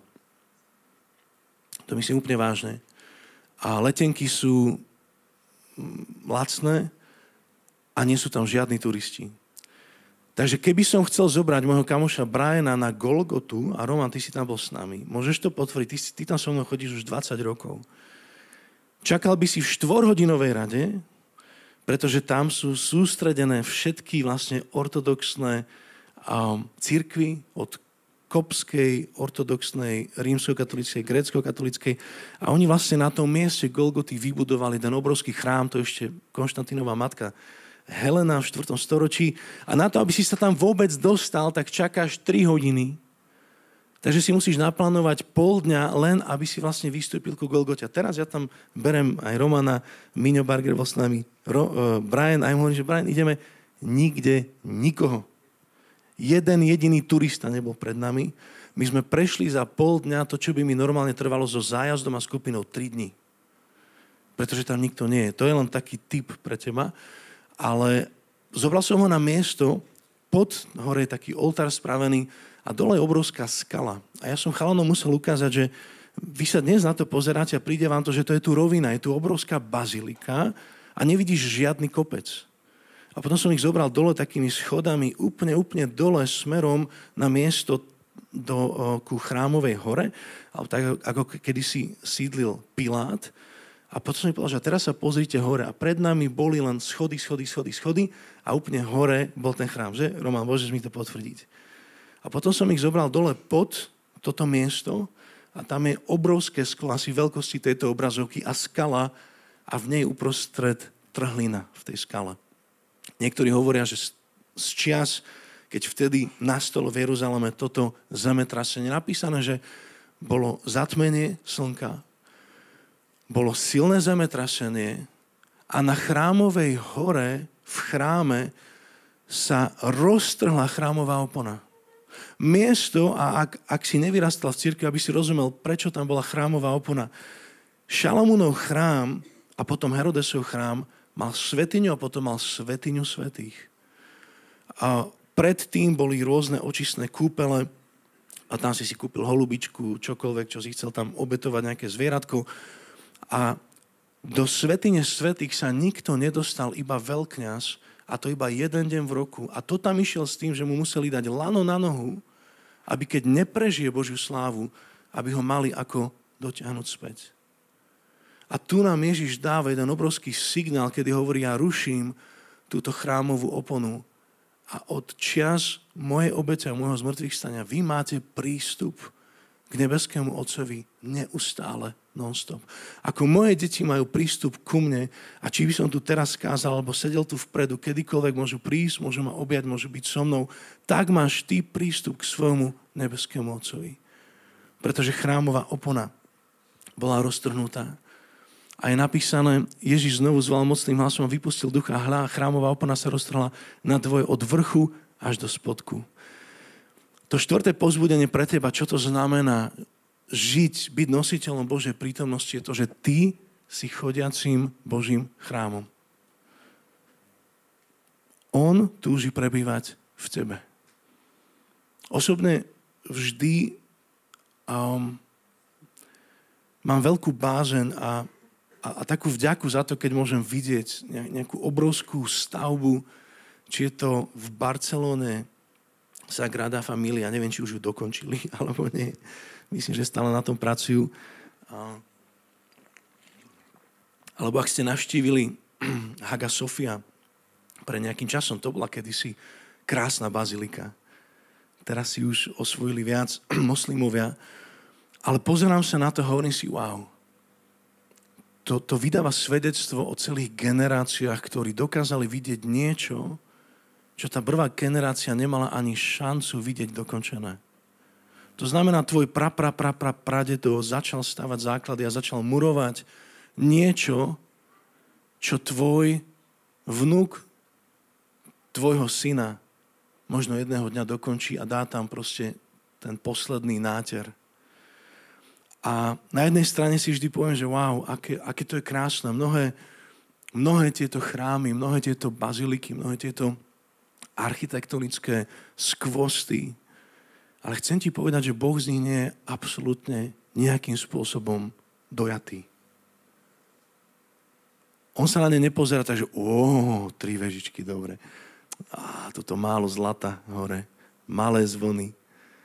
To myslím úplne vážne. A letenky sú lacné a nie sú tam žiadni turisti. Takže keby som chcel zobrať môjho kamoša Briana na Golgotu, a Roman, ty si tam bol s nami, môžeš to potvrdiť, ty tam so mnou chodíš už 20 rokov. Čakal by si v 4-hodinovej rade, pretože tam sú sústredené všetky vlastne ortodoxné cirkvi od kopskej, ortodoxnej, rímskokatolíckej, grécko-katolíckej. A oni vlastne na tom mieste Golgoty vybudovali ten obrovský chrám, to ešte Konštantínová matka Helena v 4. storočí. A na to, aby si sa tam vôbec dostal, tak čakáš 3 hodiny. Takže si musíš naplánovať pol dňa len, aby si vlastne vystúpil ku Golgote. A teraz ja tam berem aj Romana, Miňo Barger bol s nami, Brian, a ja mu hovorím, že Brian, ideme nikde nikoho. Jeden jediný turista nebol pred nami. My sme prešli za pol dňa to, čo by mi normálne trvalo so zájazdom a skupinou 3 dní. Pretože tam nikto nie je. To je len taký tip pre teba. Ale zobral som ho na miesto, pod hore je taký oltár spravený, a dole je obrovská skala. A ja som chalanom musel ukázať, že vy sa dnes na to pozeráte a príde vám to, že to je tu rovina, je tu obrovská bazilika a nevidíš žiadny kopec. A potom som ich zobral dole takými schodami, úplne dole smerom na miesto ku Chrámovej hore, alebo tak, ako kedysi sídlil Pilát. A potom som mi povedal, že teraz sa pozrite hore. A pred nami boli len schody a úplne hore bol ten chrám. Že? Roman, môžeš mi to potvrdiť. A potom som ich zobral dole pod toto miesto a tam je obrovské sklo, asi veľkosti tejto obrazovky a skala a v nej uprostred trhlina v tej skale. Niektorí hovoria, že z čias, keď vtedy nastalo v Jeruzaleme toto zemetrasenie, napísané, že bolo zatmenie slnka, bolo silné zemetrasenie a na Chrámovej hore v chráme sa roztrhla chrámová opona. Miesto, a ak si nevyrastal v cirkvi, aby si rozumel, prečo tam bola chrámová opona. Šalamúnov chrám a potom Herodesov chrám mal svätyňu a potom mal svätyňu svätých. A predtým boli rôzne očistné kúpele a tam si kúpil holubičku, čokoľvek, čo si chcel tam obetovať, nejaké zvieratko. A do svätyne svätých sa nikto nedostal, iba veľkňaz, a to iba jeden deň v roku. A to tam išiel s tým, že mu museli dať lano na nohu, aby keď neprežije Božiu slávu, aby ho mali ako dotiahnuť späť. A tu nám Ježiš dáva jeden obrovský signál, kedy hovorí, ja ruším túto chrámovú oponu a od čias mojej obete a môjho zmŕtvychstania vy máte prístup k nebeskému Otcovi neustále, non-stop. Ako moje deti majú prístup ku mne a či by som tu teraz kázal, alebo sedel tu vpredu, kedykoľvek môžu prísť, môžu ma objať, môžu byť so mnou, tak máš ty prístup k svojmu nebeskému Otcovi. Pretože chrámová opona bola roztrhnutá. A je napísané, Ježiš znovu zval mocným hlasom a vypustil ducha a hľa, chrámová opona sa roztrhla na dvoje od vrchu až do spodku. To 4. povzbudenie pre teba, čo to znamená žiť, byť nositeľom Božej prítomnosti, je to, že ty si chodiacím Božím chrámom. On túži prebývať v tebe. Osobne vždy mám veľkú bázeň a takú vďaku za to, keď môžem vidieť nejakú obrovskú stavbu, či je to v Barcelone, Sagrada Familia, neviem, či už ju dokončili, alebo nie. Myslím, že stále na tom pracujú. Alebo ak ste navštívili Hagia Sophia pre nejakým časom, to bola kedysi krásna bazilika. Teraz si už osvojili viac moslimovia. Ale pozerám sa na to a hovorím si, wow, to vydáva svedectvo o celých generáciách, ktorí dokázali vidieť niečo, čo tá prvá generácia nemala ani šancu vidieť dokončené. To znamená, tvoj pradedo začal stavať základy a začal murovať niečo, čo tvoj vnuk tvojho syna možno jedného dňa dokončí a dá tam proste ten posledný náter. A na jednej strane si vždy poviem, že wow, aké to je krásne. Mnohé tieto chrámy, mnohé tieto baziliky, mnohé tieto architektonické skvosty. Ale chcem ti povedať, že Boh z nich nie je absolútne nejakým spôsobom dojatý. On sa na ne nepozerá tak, že 3 vežičky, dobre. Toto málo zlata hore, malé zvony.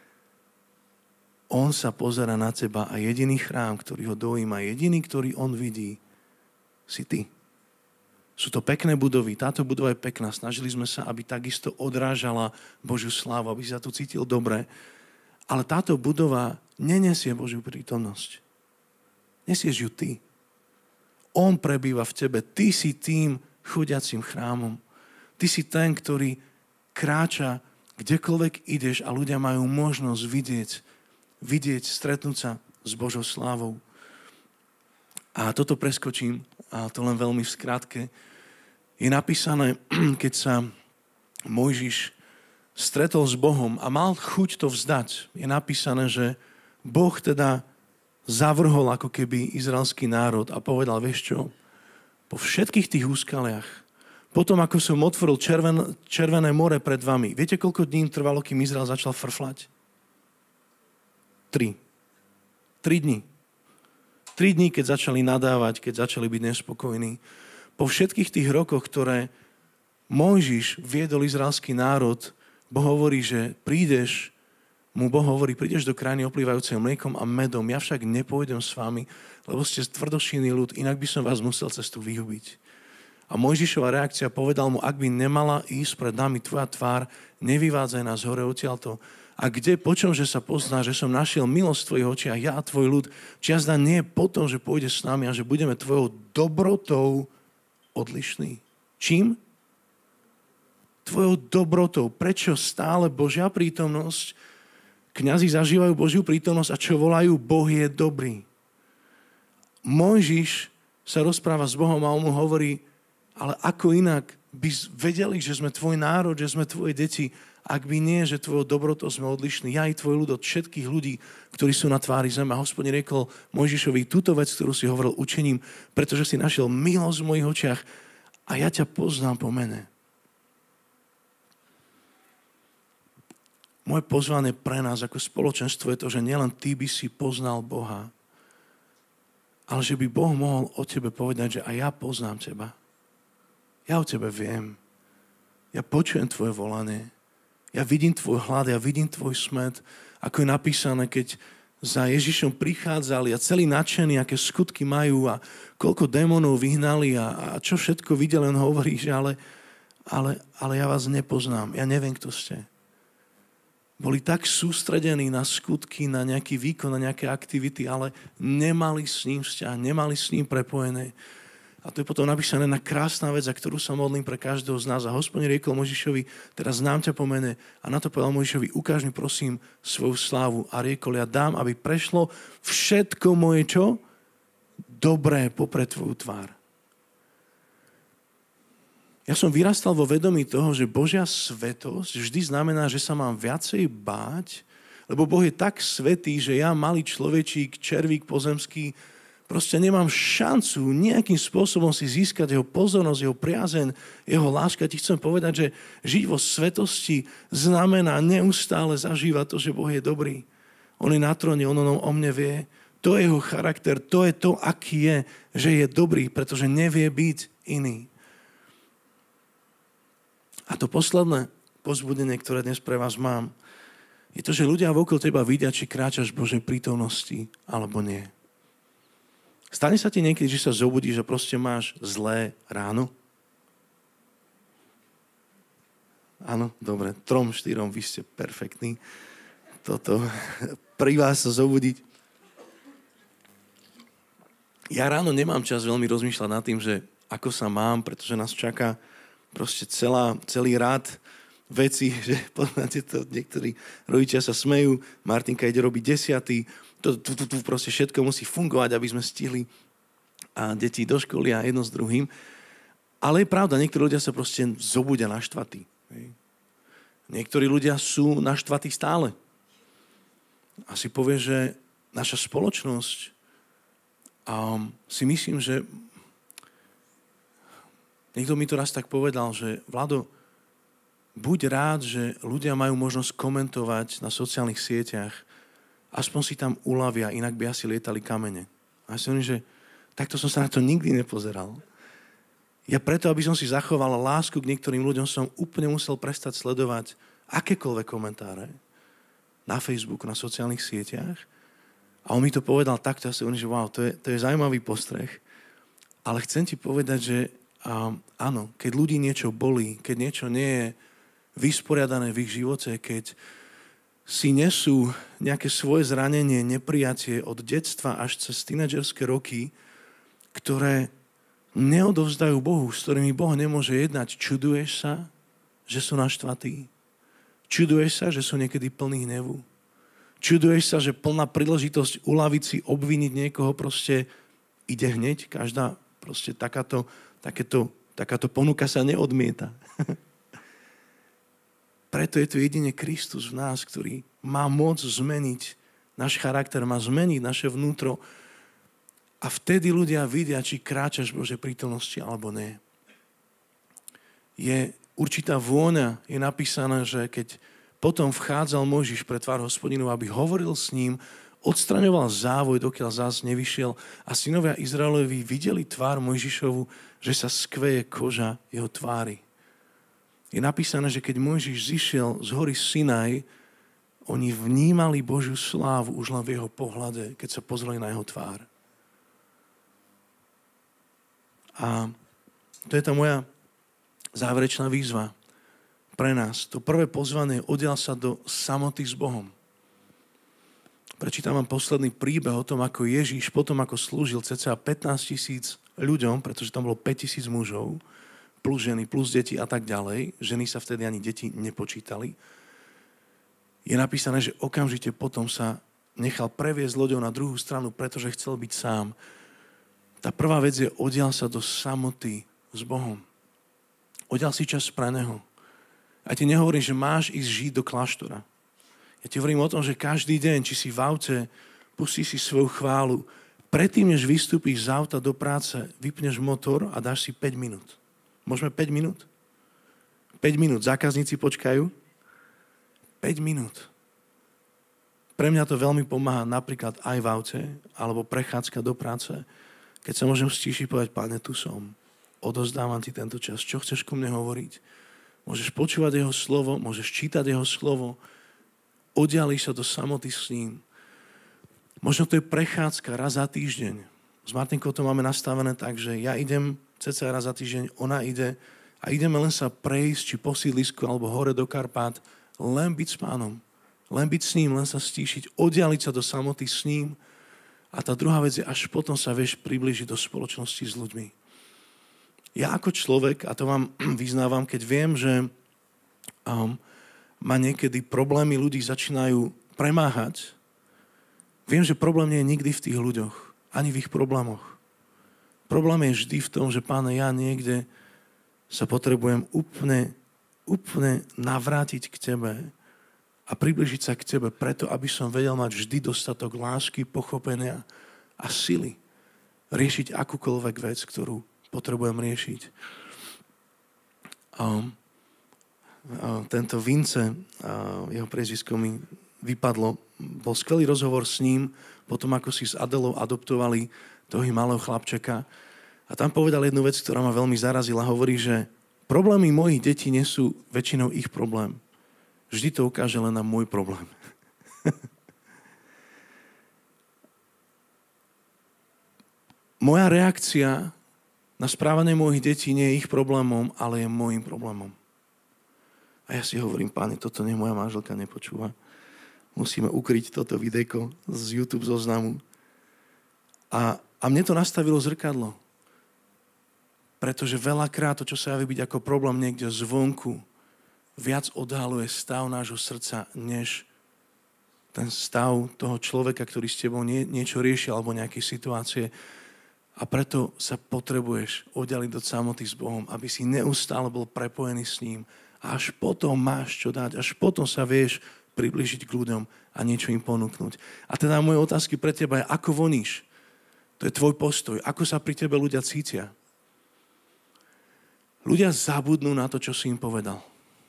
On sa pozerá na teba a jediný chrám, ktorý ho dojíma, jediný, ktorý on vidí, si ty. Sú to pekné budovy, táto budova je pekná. Snažili sme sa, aby takisto odrážala Božiu slávu, aby si sa tu cítil dobre. Ale táto budova nenesie Božiu prítomnosť. Nesieš ju ty. On prebýva v tebe. Ty si tým chodiacím chrámom. Ty si ten, ktorý kráča kdekoľvek ideš a ľudia majú možnosť vidieť, stretnúť sa s Božou slávou. A toto preskočím, a to len veľmi v skratke. Je napísané, keď sa Mojžiš stretol s Bohom a mal chuť to vzdať. Je napísané, že Boh teda zavrhol ako keby izraelský národ a povedal, vieš čo, po všetkých tých úskaliach, potom ako som otvoril Červené more pred vami, viete, koľko dní trvalo, kým Izrael začal frflať? 3 dní. 3 dní, keď začali nadávať, keď začali byť nespokojní. Po všetkých tých rokoch, ktoré Mojžiš viedol izraelský národ, Boh hovorí, že prídeš do krajiny oplývajúcej mliekom a medom. Ja však nepôjdem s vami, lebo ste tvrdošíny ľud, inak by som vás musel cestu vyhubiť. A Mojžišova reakcia povedal mu, ak by nemala ísť pred nami tvoja tvár, nevyvádzaj nás hore odtiaľto. A kde, počom, že sa pozná, že som našiel milosť v tvojich očiach, ja a tvoj ľud, či jazda nie je potom, že pôjdeš s nami a že budeme tvojou dobrotou odlišní. Čím? Tvojou dobrotou. Prečo stále Božia prítomnosť? Kňazi zažívajú Božiu prítomnosť a čo volajú, Boh je dobrý. Mojžiš sa rozpráva s Bohom a on mu hovorí, ale ako inak by vedeli, že sme tvoj národ, že sme tvoje deti, ak by nie, že tvojou dobrotou sme odlišní. Ja i tvoj ľud od všetkých ľudí, ktorí sú na tvári zeme. A Hospodin riekol Mojžišovi túto vec, ktorú si hovoril, učením, pretože si našiel milosť v mojich očiach a ja ťa poznám po mene. Moje pozvanie pre nás ako spoločenstvo je to, že nielen ty by si poznal Boha, ale že by Boh mohol o tebe povedať, že aj ja poznám teba. Ja o tebe viem. Ja počujem tvoje volanie. Ja vidím tvoj hlad, ja vidím tvoj smäd. Ako je napísané, keď za Ježišom prichádzali a celí nadšení, aké skutky majú a koľko démonov vyhnali a čo všetko videli, on hovorí, že ale ja vás nepoznám. Ja neviem, kto ste. Boli tak sústredení na skutky, na nejaký výkon, na nejaké aktivity, ale nemali s ním vzťah, nemali s ním prepojené. A to je potom napísané na krásna vec, za ktorú sa modlím pre každého z nás. A Hospodin riekol Mojžišovi, teraz znám ťa po mene. A na to povedal Mojžišovi, ukáž mi prosím svoju slávu. A riekol, ja dám, aby prešlo všetko moje čo? Dobré popred tvoju tvár. Ja som vyrastal vo vedomí toho, že Božia svetosť vždy znamená, že sa mám viacej báť, lebo Boh je tak svätý, že ja, malý človečík, červík pozemský, proste nemám šancu nejakým spôsobom si získať jeho pozornosť, jeho priazeň, jeho láska. Ti chcem povedať, že žiť vo svetosti znamená neustále zažívať to, že Boh je dobrý. On je na tróne, on o mne vie. To je jeho charakter, to je to, aký je, že je dobrý, pretože nevie byť iný. A to posledné povzbudenie, ktoré dnes pre vás mám, je to, že ľudia okolo teba vidia, či kráčaš v Božej prítomnosti, alebo nie. Stane sa ti niekedy, že sa zobudíš a proste máš zlé ráno? Áno, dobre, 3, 4, vy ste perfektní. Toto, pri vás sa zobudiť. Ja ráno nemám čas veľmi rozmýšľať nad tým, že ako sa mám, pretože nás čaká proste celý rád vecí, že poznáte to, niektorí rodičia sa smejú, Martinka ide robiť 10. Tu proste všetko musí fungovať, aby sme stihli a deti do školy a jedno s druhým. Ale je pravda, niektorí ľudia sa proste zobudia naštvatí. Niektorí ľudia sú naštvatí stále. A si povie, že naša spoločnosť si myslím, že niekto mi to raz tak povedal, že Vlado, buď rád, že ľudia majú možnosť komentovať na sociálnych sieťach, aspoň si tam uľavia, inak by asi lietali kamene. A ja si hovorím, že takto som sa na to nikdy nepozeral. Ja preto, aby som si zachoval lásku k niektorým ľuďom, som úplne musel prestať sledovať akékoľvek komentáre na Facebooku, na sociálnych sieťach. A on mi to povedal takto, ja si hovorím, že wow, to je zaujímavý postreh. Ale chcem ti povedať, že áno, keď ľudí niečo bolí, keď niečo nie je vysporiadané v ich živote, keď si nesú nejaké svoje zranenie, neprijatie od detstva až cez tínedžerské roky, ktoré neodovzdajú Bohu, s ktorými Boh nemôže jednať. Čuduješ sa, že sú naštvatí? Čuduješ sa, že sú niekedy plní hnevu? Čuduješ sa, že plná príležitosť uľaviť si, obviniť niekoho proste ide hneď? Každá proste takáto ponuka sa neodmieta. Preto je tu jedine Kristus v nás, ktorý má moc zmeniť náš charakter, má zmeniť naše vnútro. A vtedy ľudia vidia, či kráčaš v Božej prítomnosti alebo nie. Je určitá vôňa, je napísané, že keď potom vchádzal Mojžiš pre tvár Hospodinov, aby hovoril s ním, odstraňoval závoj, dokiaľ zás nevyšiel a synovia Izraelovi videli tvár Mojžišovu, že sa skveje koža jeho tvári. Je napísané, že keď Mojžiš zišiel z hory Sinaj, oni vnímali Božiu slávu už len v jeho pohľade, keď sa pozreli na jeho tvár. A to je tá moja záverečná výzva pre nás. To prvé pozvanie je oddial sa do samoty s Bohom. Prečítam vám posledný príbeh o tom, ako Ježíš potom, ako slúžil cca 15 000 ľuďom, pretože tam bolo 5 000 mužov, plus ženy, plus deti a tak ďalej. Ženy sa vtedy ani deti nepočítali. Je napísané, že okamžite potom sa nechal previesť loďou na druhú stranu, pretože chcel byť sám. Tá prvá vec je, oddial sa do samoty s Bohom. Oddial si čas pre Neho. Ja ti nehovorím, že máš ísť žiť do kláštora. Ja ti hovorím o tom, že každý deň, či si v aute, pustí si svoju chválu. Predtým, než vystúpiš z auta do práce, vypneš motor a dáš si 5 minút. Môžeme 5 minút? 5 minút. Zákazníci počkajú? 5 minút. Pre mňa to veľmi pomáha napríklad aj v aute, alebo prechádzka do práce, keď sa môžem stíšiť povedať, Pane, tu som. Odozdávam ti tento čas. Čo chceš ku mne hovoriť? Môžeš počúvať jeho slovo, môžeš čítať jeho slovo, oddiališ sa do samoty s ním. Možno to je prechádzka raz za týždeň. S Martinkou to máme nastavené tak, že ja idem cca raz za týždeň, ona ide a ideme len sa prejsť, či po sídlisku, alebo hore do Karpát, len byť s Pánom. Len byť s ním, len sa stíšiť, oddialiť sa do samoty s ním. A tá druhá vec je, až potom sa vieš priblížiť do spoločnosti s ľuďmi. Ja ako človek, a to vám vyznávam, keď viem, že ma niekedy problémy ľudí začínajú premáhať, viem, že problém nie je nikdy v tých ľuďoch, ani v ich problémoch. Problém je vždy v tom, že Páne, ja niekde sa potrebujem úplne navrátiť k Tebe a približiť sa k Tebe preto, aby som vedel mať vždy dostatok lásky, pochopenia a sily riešiť akúkoľvek vec, ktorú potrebujem riešiť. Tento Vince, jeho priezvisko mi vypadlo, bol skvelý rozhovor s ním, potom ako si s Adelou adoptovali toho malého chlapčeka. A tam povedal jednu vec, ktorá ma veľmi zarazila. Hovorí, že problémy mojich detí nie sú väčšinou ich problém. Vždy to ukáže len na môj problém. Moja reakcia na správanie mojich detí nie je ich problémom, ale je môjim problémom. A ja si hovorím, Pane, toto nie moja manželka nepočúva. Musíme ukryť toto videjko z YouTube zoznamu. A mne to nastavilo zrkadlo. Pretože veľakrát to, čo sa javí byť ako problém niekde zvonku, viac odhaluje stav nášho srdca, než ten stav toho človeka, ktorý s tebou niečo rieši alebo nejaké situácie. A preto sa potrebuješ oddialiť do samoty s Bohom, aby si neustále bol prepojený s ním. A až potom máš čo dať, až potom sa vieš priblížiť k ľuďom a niečo im ponúknuť. A teda moje otázky pre teba je, ako voníš? To je tvoj postoj. Ako sa pri tebe ľudia cítia? Ľudia zabudnú na to, čo si im povedal.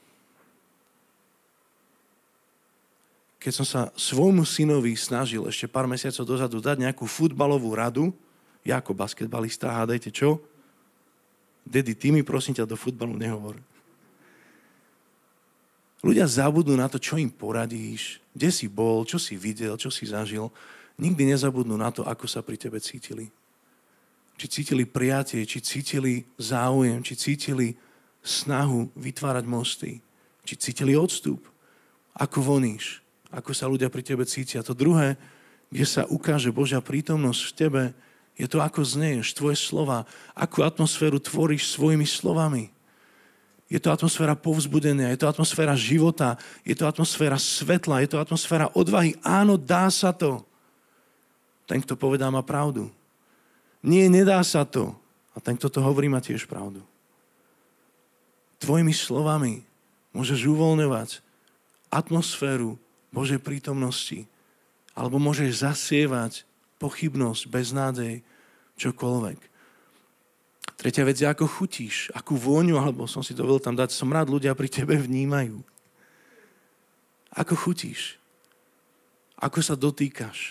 Keď som sa svojmu synovi snažil ešte pár mesiacov dozadu dať nejakú futbalovú radu, ja ako basketbalista, hádajte čo? Daddy, ty mi prosím ťa do futbalu nehovor. Ľudia zabudnú na to, čo im poradíš, kde si bol, čo si videl, čo si zažil. Nikdy nezabudnú na to, ako sa pri tebe cítili. Či cítili prijatie, či cítili záujem, či cítili snahu vytvárať mosty, či cítili odstup. Ako voníš, ako sa ľudia pri tebe cítia. To druhé, kde sa ukáže Božia prítomnosť v tebe, je to, ako znieš, tvoje slova, akú atmosféru tvoríš svojimi slovami. Je to atmosféra povzbudenia, je to atmosféra života, je to atmosféra svetla, je to atmosféra odvahy. Áno, dá sa to. Ten, kto povedá, má pravdu. Nie, nedá sa to. A ten, kto to hovorí, má tiež pravdu. Tvojimi slovami môžeš uvoľňovať atmosféru Božej prítomnosti alebo môžeš zasievať pochybnosť, beznádej, čokoľvek. Tretia vec je, ako chutíš, akú vôňu, alebo som si dovolil tam dať, som rád, ľudia pri tebe vnímajú. Ako chutíš? Ako sa dotýkaš?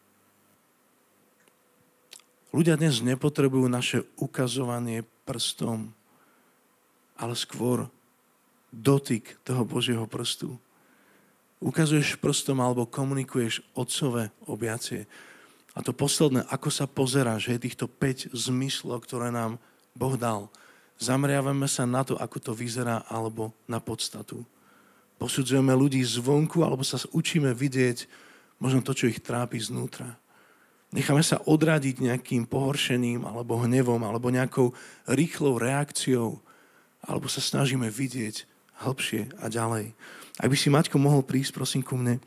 Ľudia dnes nepotrebujú naše ukazovanie prstom, ale skôr dotyk toho Božieho prstu. Ukazuješ prstom alebo komunikuješ otcové objatie. A to posledné, ako sa pozeráš, je týchto 5 zmyslov, ktoré nám Boh dal. Zameriavame sa na to, ako to vyzerá, alebo na podstatu. Posudzujeme ľudí zvonku, alebo sa učíme vidieť možno to, čo ich trápi znútra. Necháme sa odradiť nejakým pohoršením, alebo hnevom, alebo nejakou rýchlou reakciou, alebo sa snažíme vidieť hlbšie a ďalej. Ak by si, Maťko, mohol prísť, prosím, ku mne.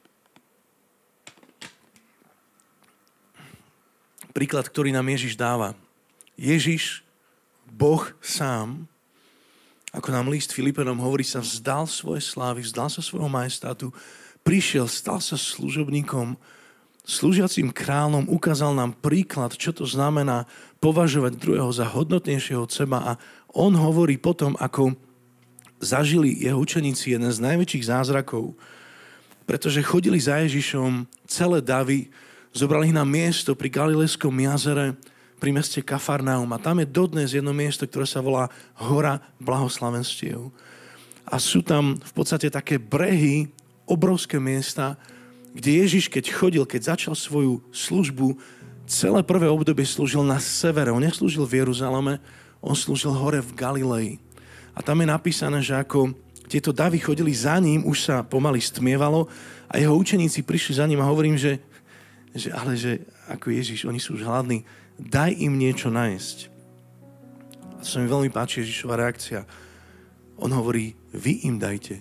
Príklad, ktorý nám Ježiš dáva. Ježiš, Boh sám, ako nám list Filipenom hovorí, sa vzdal svoje slávy, vzdal sa svojho majestátu, prišiel, stal sa služobníkom, slúžiacím kráľom, ukázal nám príklad, čo to znamená považovať druhého za hodnotnejšieho od seba. A on hovorí potom, ako zažili jeho učeníci jeden z najväčších zázrakov, pretože chodili za Ježišom celé davy, zobrali ich na miesto pri Galilejskom jazere, pri meste Kafarnaum. A tam je dodnes jedno miesto, ktoré sa volá Hora blahoslavenstiev. A sú tam v podstate také brehy, obrovské miesta, kde Ježiš, keď chodil, keď začal svoju službu, celé prvé obdobie slúžil na severe. On neslúžil v Jeruzaleme, on slúžil hore v Galileji. A tam je napísané, že ako tieto davy chodili za ním, už sa pomaly stmievalo a jeho učeníci prišli za ním a hovorím, že ako Ježiš, oni sú už hladní, daj im niečo najesť. A to sa mi veľmi páči Ježišova reakcia. On hovorí, vy im dajte.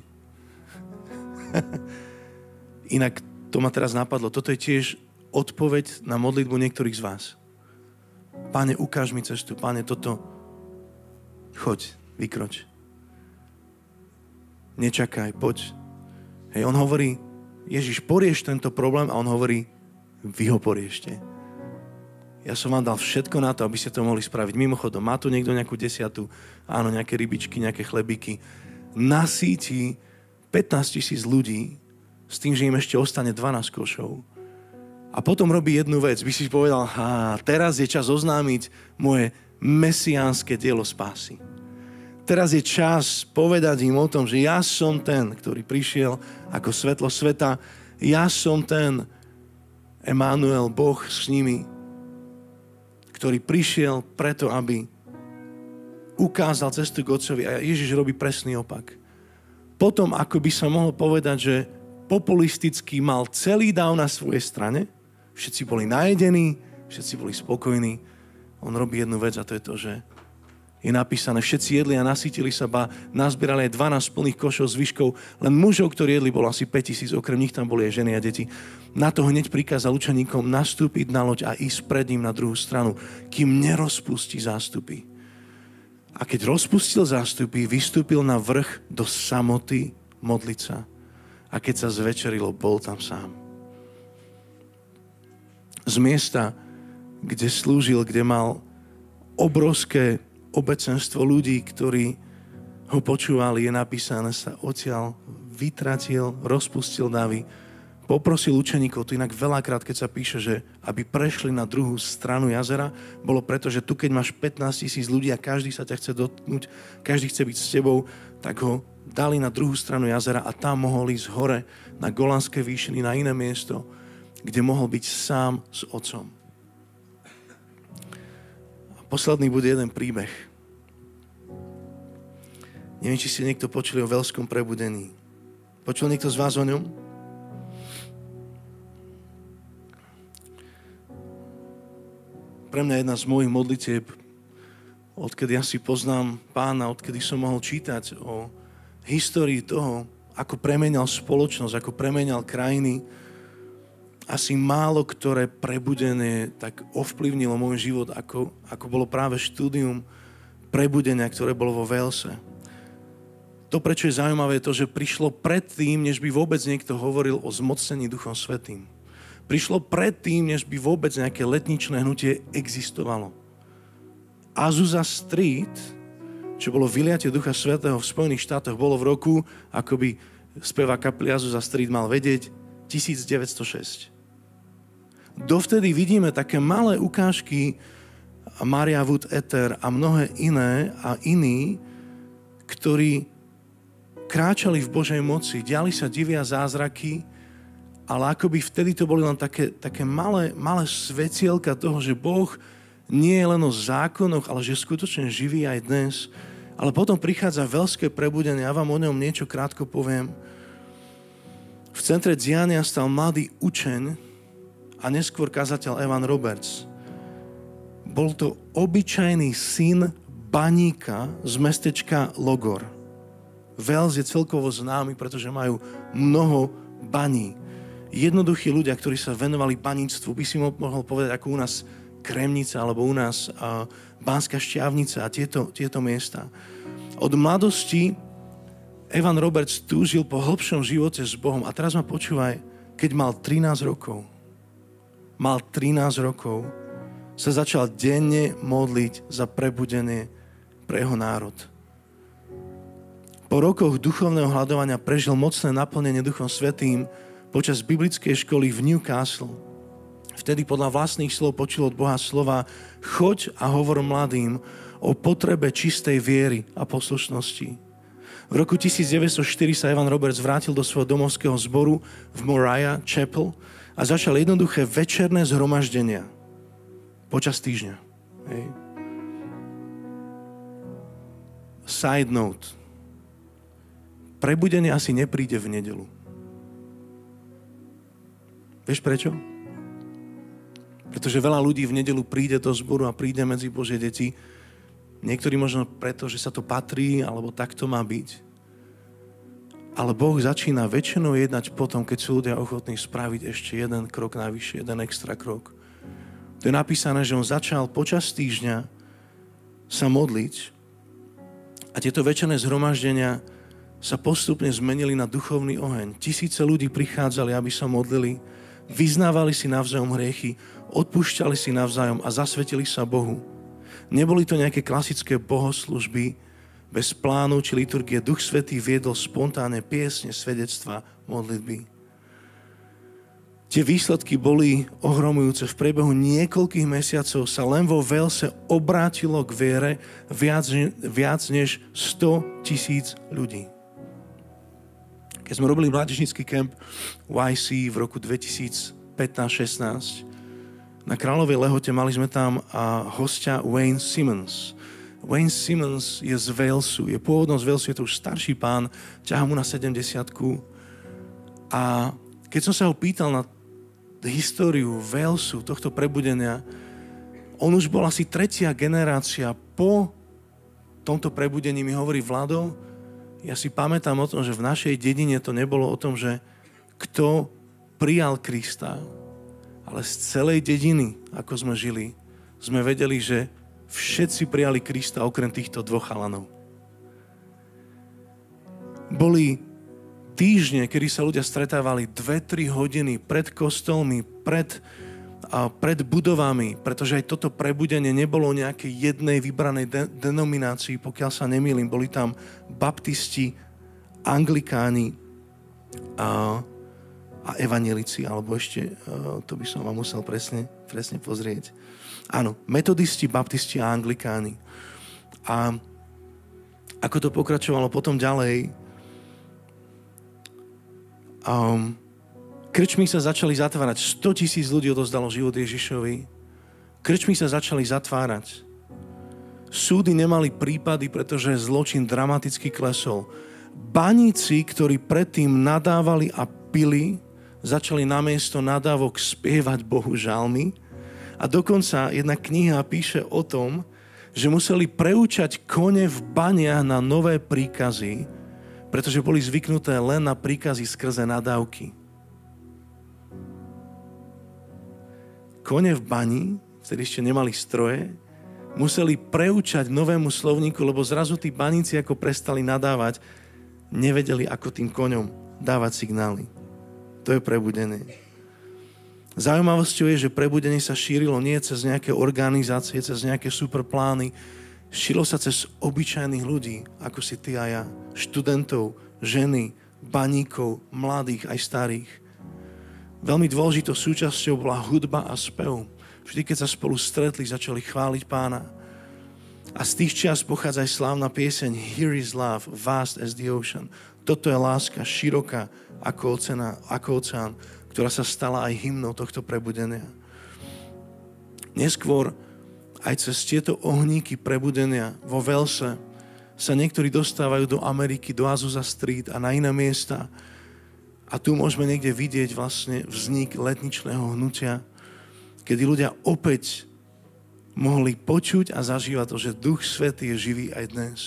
Inak to ma teraz napadlo. Toto je tiež odpoveď na modlitbu niektorých z vás. Páne, ukáž mi cestu. Páne, toto choď, vykroč. Nečakaj, poď. Hej, on hovorí, Ježiš, porieš tento problém a on hovorí, vy ho poriešte. Ja som vám dal všetko na to, aby ste to mohli spraviť. Mimochodom, má tu niekto nejakú 10, áno, nejaké rybičky, nejaké chlebíky. Nasíti 15 000 ľudí s tým, že im ešte ostane 12 košov. A potom robí jednu vec. By si povedal, teraz je čas oznámiť moje mesiánske dielo spásy. Teraz je čas povedať im o tom, že ja som ten, ktorý prišiel ako svetlo sveta. Ja som ten Emanuel, Boh s nimi. ktorý prišiel preto, aby ukázal cestu k Otcovi a Ježiš robí presný opak. Potom, ako by sa mohlo povedať, že populisticky mal celý dáv na svojej strane, všetci boli najedení, všetci boli spokojní, on robí jednu vec a to je to, že je napísané, všetci jedli a nasýtili sa, ba nazbierali aj 12 plných košov s výškou, len mužov, ktorí jedli, bolo asi 5000, okrem nich tam boli aj ženy a deti. Na to hneď prikázal učeníkom nastúpiť na loď a ísť pred ním na druhú stranu, kým nerozpustí zástupy. A keď rozpustil zástupy, vystúpil na vrch do samoty modliť sa. A keď sa zvečerilo, bol tam sám. Z miesta, kde slúžil, kde mal obrovské obecenstvo ľudí, ktorí ho počúvali, je napísané, sa odtiaľ vytratil, rozpustil davy, poprosil učeníkov, to inak veľakrát, keď sa píše, že aby prešli na druhú stranu jazera, bolo preto, že tu keď máš 15 000 ľudí a každý sa ťa chce dotknúť, každý chce byť s tebou, tak ho dali na druhú stranu jazera a tam mohol ísť hore na Golanské výšiny, na iné miesto, kde mohol byť sám s Otcom. Posledný bude jeden príbeh. Neviem, či ste niekto počuli o Velskom prebudení. Počul niekto z vás o ňom? Pre mňa jedna z mojich modlitieb, odkedy ja si poznám Pána, odkedy som mohol čítať o histórii toho, ako premenal spoločnosť, ako premenal krajiny, asi málo ktoré prebudenie tak ovplyvnilo môj život, ako bolo práve štúdium prebudenia, ktoré bolo vo Walese. To, prečo je zaujímavé, je to, že prišlo predtým, než by vôbec niekto hovoril o zmocnení Duchom Svätým. Prišlo predtým, než by vôbec nejaké letničné hnutie existovalo. Azusa Street, čo bolo vyliatie Ducha Svätého v Spojených štátoch, bolo v roku, ako by spevák kapely Azusa Street mal vedieť, 1906. Dovtedy vidíme také malé ukážky Maria Wood Ether a mnohé iné a iní, ktorí kráčali v Božej moci, diali sa divia zázraky, ale akoby vtedy to boli len také malé svetielka toho, že Boh nie je len o zákonoch, ale že skutočne živý aj dnes. Ale potom prichádza veľské prebudenie, ja vám o ňom niečo krátko poviem. V centre diania stal mladý učeň a neskôr kazateľ Evan Roberts. Bol to obyčajný syn baníka z mestečka Logor. Wales je celkovo známy, pretože majú mnoho baní. Jednoduchí ľudia, ktorí sa venovali baníctvu, by si mohol povedať ako u nás Kremnica alebo u nás Banská Štiavnica a tieto miesta. Od mladosti Evan Roberts túžil po hlbšom živote s Bohom. A teraz ma počúvaj, keď mal 13 rokov, sa začal denne modliť za prebudenie pre jeho národ. Po rokoch duchovného hľadovania prežil mocné naplnenie Duchom Svätým počas biblickej školy v Newcastle. Vtedy podľa vlastných slov počul od Boha slova: choď a hovor mladým o potrebe čistej viery a poslušnosti. V roku 1904 sa Evan Roberts vrátil do svojho domovského zboru v Moriah Chapel a začal jednoduché večerné zhromaždenia počas týždňa. Hej. Side note. Prebudenie asi nepríde v nedeľu. Vieš prečo? Pretože veľa ľudí v nedeľu príde do zboru a príde medzi Božie deti. Niektorí možno preto, že sa to patrí, alebo tak to má byť. Ale Boh začína väčšinou jednať potom, keď sú ľudia ochotní spraviť ešte jeden krok navyše, jeden extra krok. To je napísané, že on začal počas týždňa sa modliť a tieto večerné zhromaždenia sa postupne zmenili na duchovný oheň. Tisíce ľudí prichádzali, aby sa modlili, vyznávali si navzájom hriechy, odpúšťali si navzájom a zasvetili sa Bohu. Neboli to nejaké klasické bohoslužby, bez plánu či liturgie. Duch Svätý viedol spontánne piesne, svedectva, modlitby. Tie výsledky boli ohromujúce. V priebehu niekoľkých mesiacov sa len vo Walese obrátilo k viere viac než 100 000 ľudí. Keď sme robili mládežnícky kemp YC v roku 2015-16, Na Kráľovej Lehote mali sme tam hostia Wayne Simmons. Wayne Simmons je z Walesu, je pôvodom z Walesu, je to už starší pán, ťahá mu na 70-ku. A keď som sa ho pýtal na históriu Walesu, tohto prebudenia, on už bol asi 3. generácia po tomto prebudení. Mi hovorí: Vlado, ja si pamätám o tom, že v našej dedine to nebolo o tom, že kto prijal Krista, ale z celej dediny, ako sme žili, sme vedeli, že všetci prijali Krista okrem týchto 2 chalanov. Boli týždne, kedy sa ľudia stretávali 2-3 hodiny pred kostolmi, pred budovami, pretože aj toto prebudenie nebolo nejakej jednej vybranej denominácii, pokiaľ sa nemýlim. Boli tam baptisti, anglikáni a evanjelici, alebo ešte, to by som vám musel presne pozrieť. Áno, metodisti, baptisti a anglikáni. A ako to pokračovalo potom ďalej, krčmy sa začali zatvárať. 100 000 ľudí odozdalo život Ježišovi. Krčmy sa začali zatvárať. Súdy nemali prípady, pretože zločin dramaticky klesol. Baníci, ktorí predtým nadávali a pili, začali namiesto nadávok spievať Bohu žalmy. A dokonca jedna kniha píše o tom, že museli preúčať kone v baniach na nové príkazy, pretože boli zvyknuté len na príkazy skrze nadávky. Kone v bani, vtedy ešte nemali stroje, museli preúčať novému slovníku, lebo zrazu tí baníci, ako prestali nadávať, nevedeli, ako tým koňom dávať signály. To je prebudenie. Zaujímavosťou je, že prebudenie sa šírilo nie cez nejaké organizácie, cez nejaké super plány. Šírilo sa cez obyčajných ľudí, ako si ty a ja. Študentov, ženy, baníkov, mladých aj starých. Veľmi dôležitou súčasťou bola hudba a spev. Vždy, keď sa spolu stretli, začali chváliť Pána. A z tých čias pochádza aj slávna pieseň Here is love, vast as the ocean. Toto je láska, široká ako oceán, ktorá sa stala aj hymnou tohto prebudenia. Neskôr aj cez tieto ohníky prebudenia vo Walese sa niektorí dostávajú do Ameriky, do Azusa Street a na iné miesta. A tu môžeme niekde vidieť vlastne vznik letničného hnutia, kedy ľudia opäť mohli počuť a zažívať to, že Duch Svätý je živý aj dnes.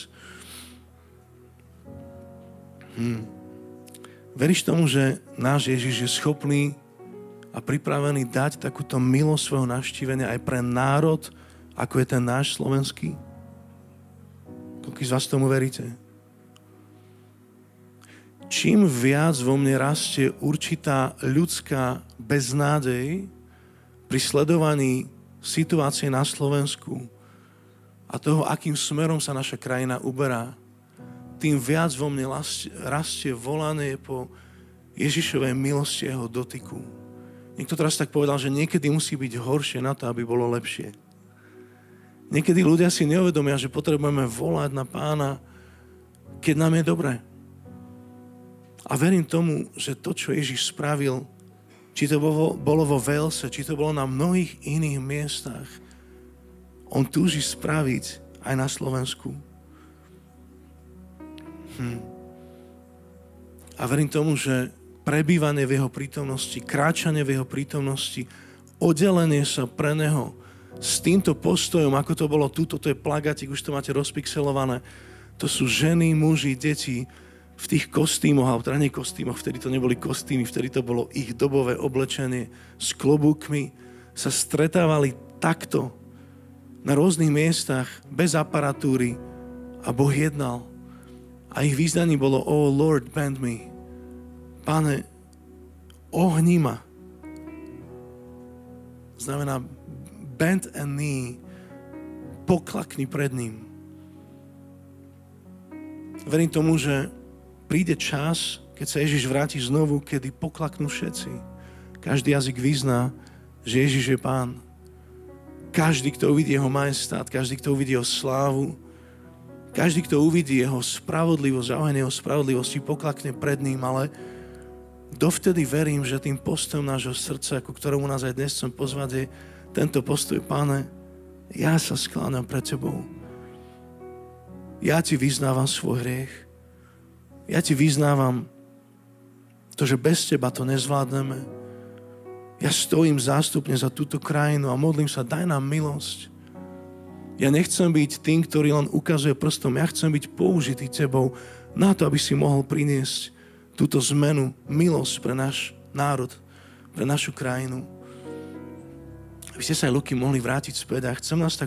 Veríš tomu, že náš Ježiš je schopný a pripravený dať takúto milosť svojho navštívenia aj pre národ, ako je ten náš slovenský? Koľko z vás tomu veríte? Čím viac vo mne rastie určitá ľudská beznádej pri sledovaní situácie na Slovensku a toho, akým smerom sa naša krajina uberá, tým viac vo mne rastie volanie po Ježišovej milosti a jeho dotyku. Niekto teraz tak povedal, že niekedy musí byť horšie na to, aby bolo lepšie. Niekedy ľudia si neuvedomia, že potrebujeme volať na Pána, keď nám je dobre. A verím tomu, že to, čo Ježiš spravil, či to bolo vo Walese, či to bolo na mnohých iných miestach, on túži spraviť aj na Slovensku. A verím tomu, že prebývanie v jeho prítomnosti, kráčanie v jeho prítomnosti, oddelenie sa pre neho s týmto postojom, ako to bolo tu, toto je plagátik, už to máte rozpixelované, to sú ženy, muži, deti v tých kostýmoch, alebo teda nie kostýmoch, vtedy to neboli kostýmy, vtedy to bolo ich dobové oblečenie s klobúkmi, sa stretávali takto na rôznych miestach, bez aparatúry a Boh jednal. A ich význaní bolo Oh Lord, bend me. Pane, ohni ma. Znamená bend a knee. Poklakni pred ním. Verím tomu, že príde čas, keď sa Ježiš vráti znovu, kedy poklaknú všetci. Každý jazyk vyzná, že Ježiš je Pán. Každý, kto uvidí jeho majestát, každý, kto uvidí jeho slávu, každý, kto uvidí jeho spravodlivosť a oheň jeho spravodlivosti, poklakne pred ním, ale dovtedy verím, že tým postom nášho srdca, ku ktorému nás aj dnes chcem pozvať, je tento postoj: Pane, ja sa skláňam pred Tebou. Ja Ti vyznávam svoj hriech. Ja Ti vyznávam to, že bez Teba to nezvládneme. Ja stojím zástupne za túto krajinu a modlím sa, daj nám milosť. Ja nechcem byť tým, ktorý len ukazuje prstom. Ja chcem byť použitý Tebou na to, aby si mohol priniesť túto zmenu, milosť pre náš národ, pre našu krajinu. Aby ste sa aj, Luky, mohli vrátiť späť. A chcem nás tak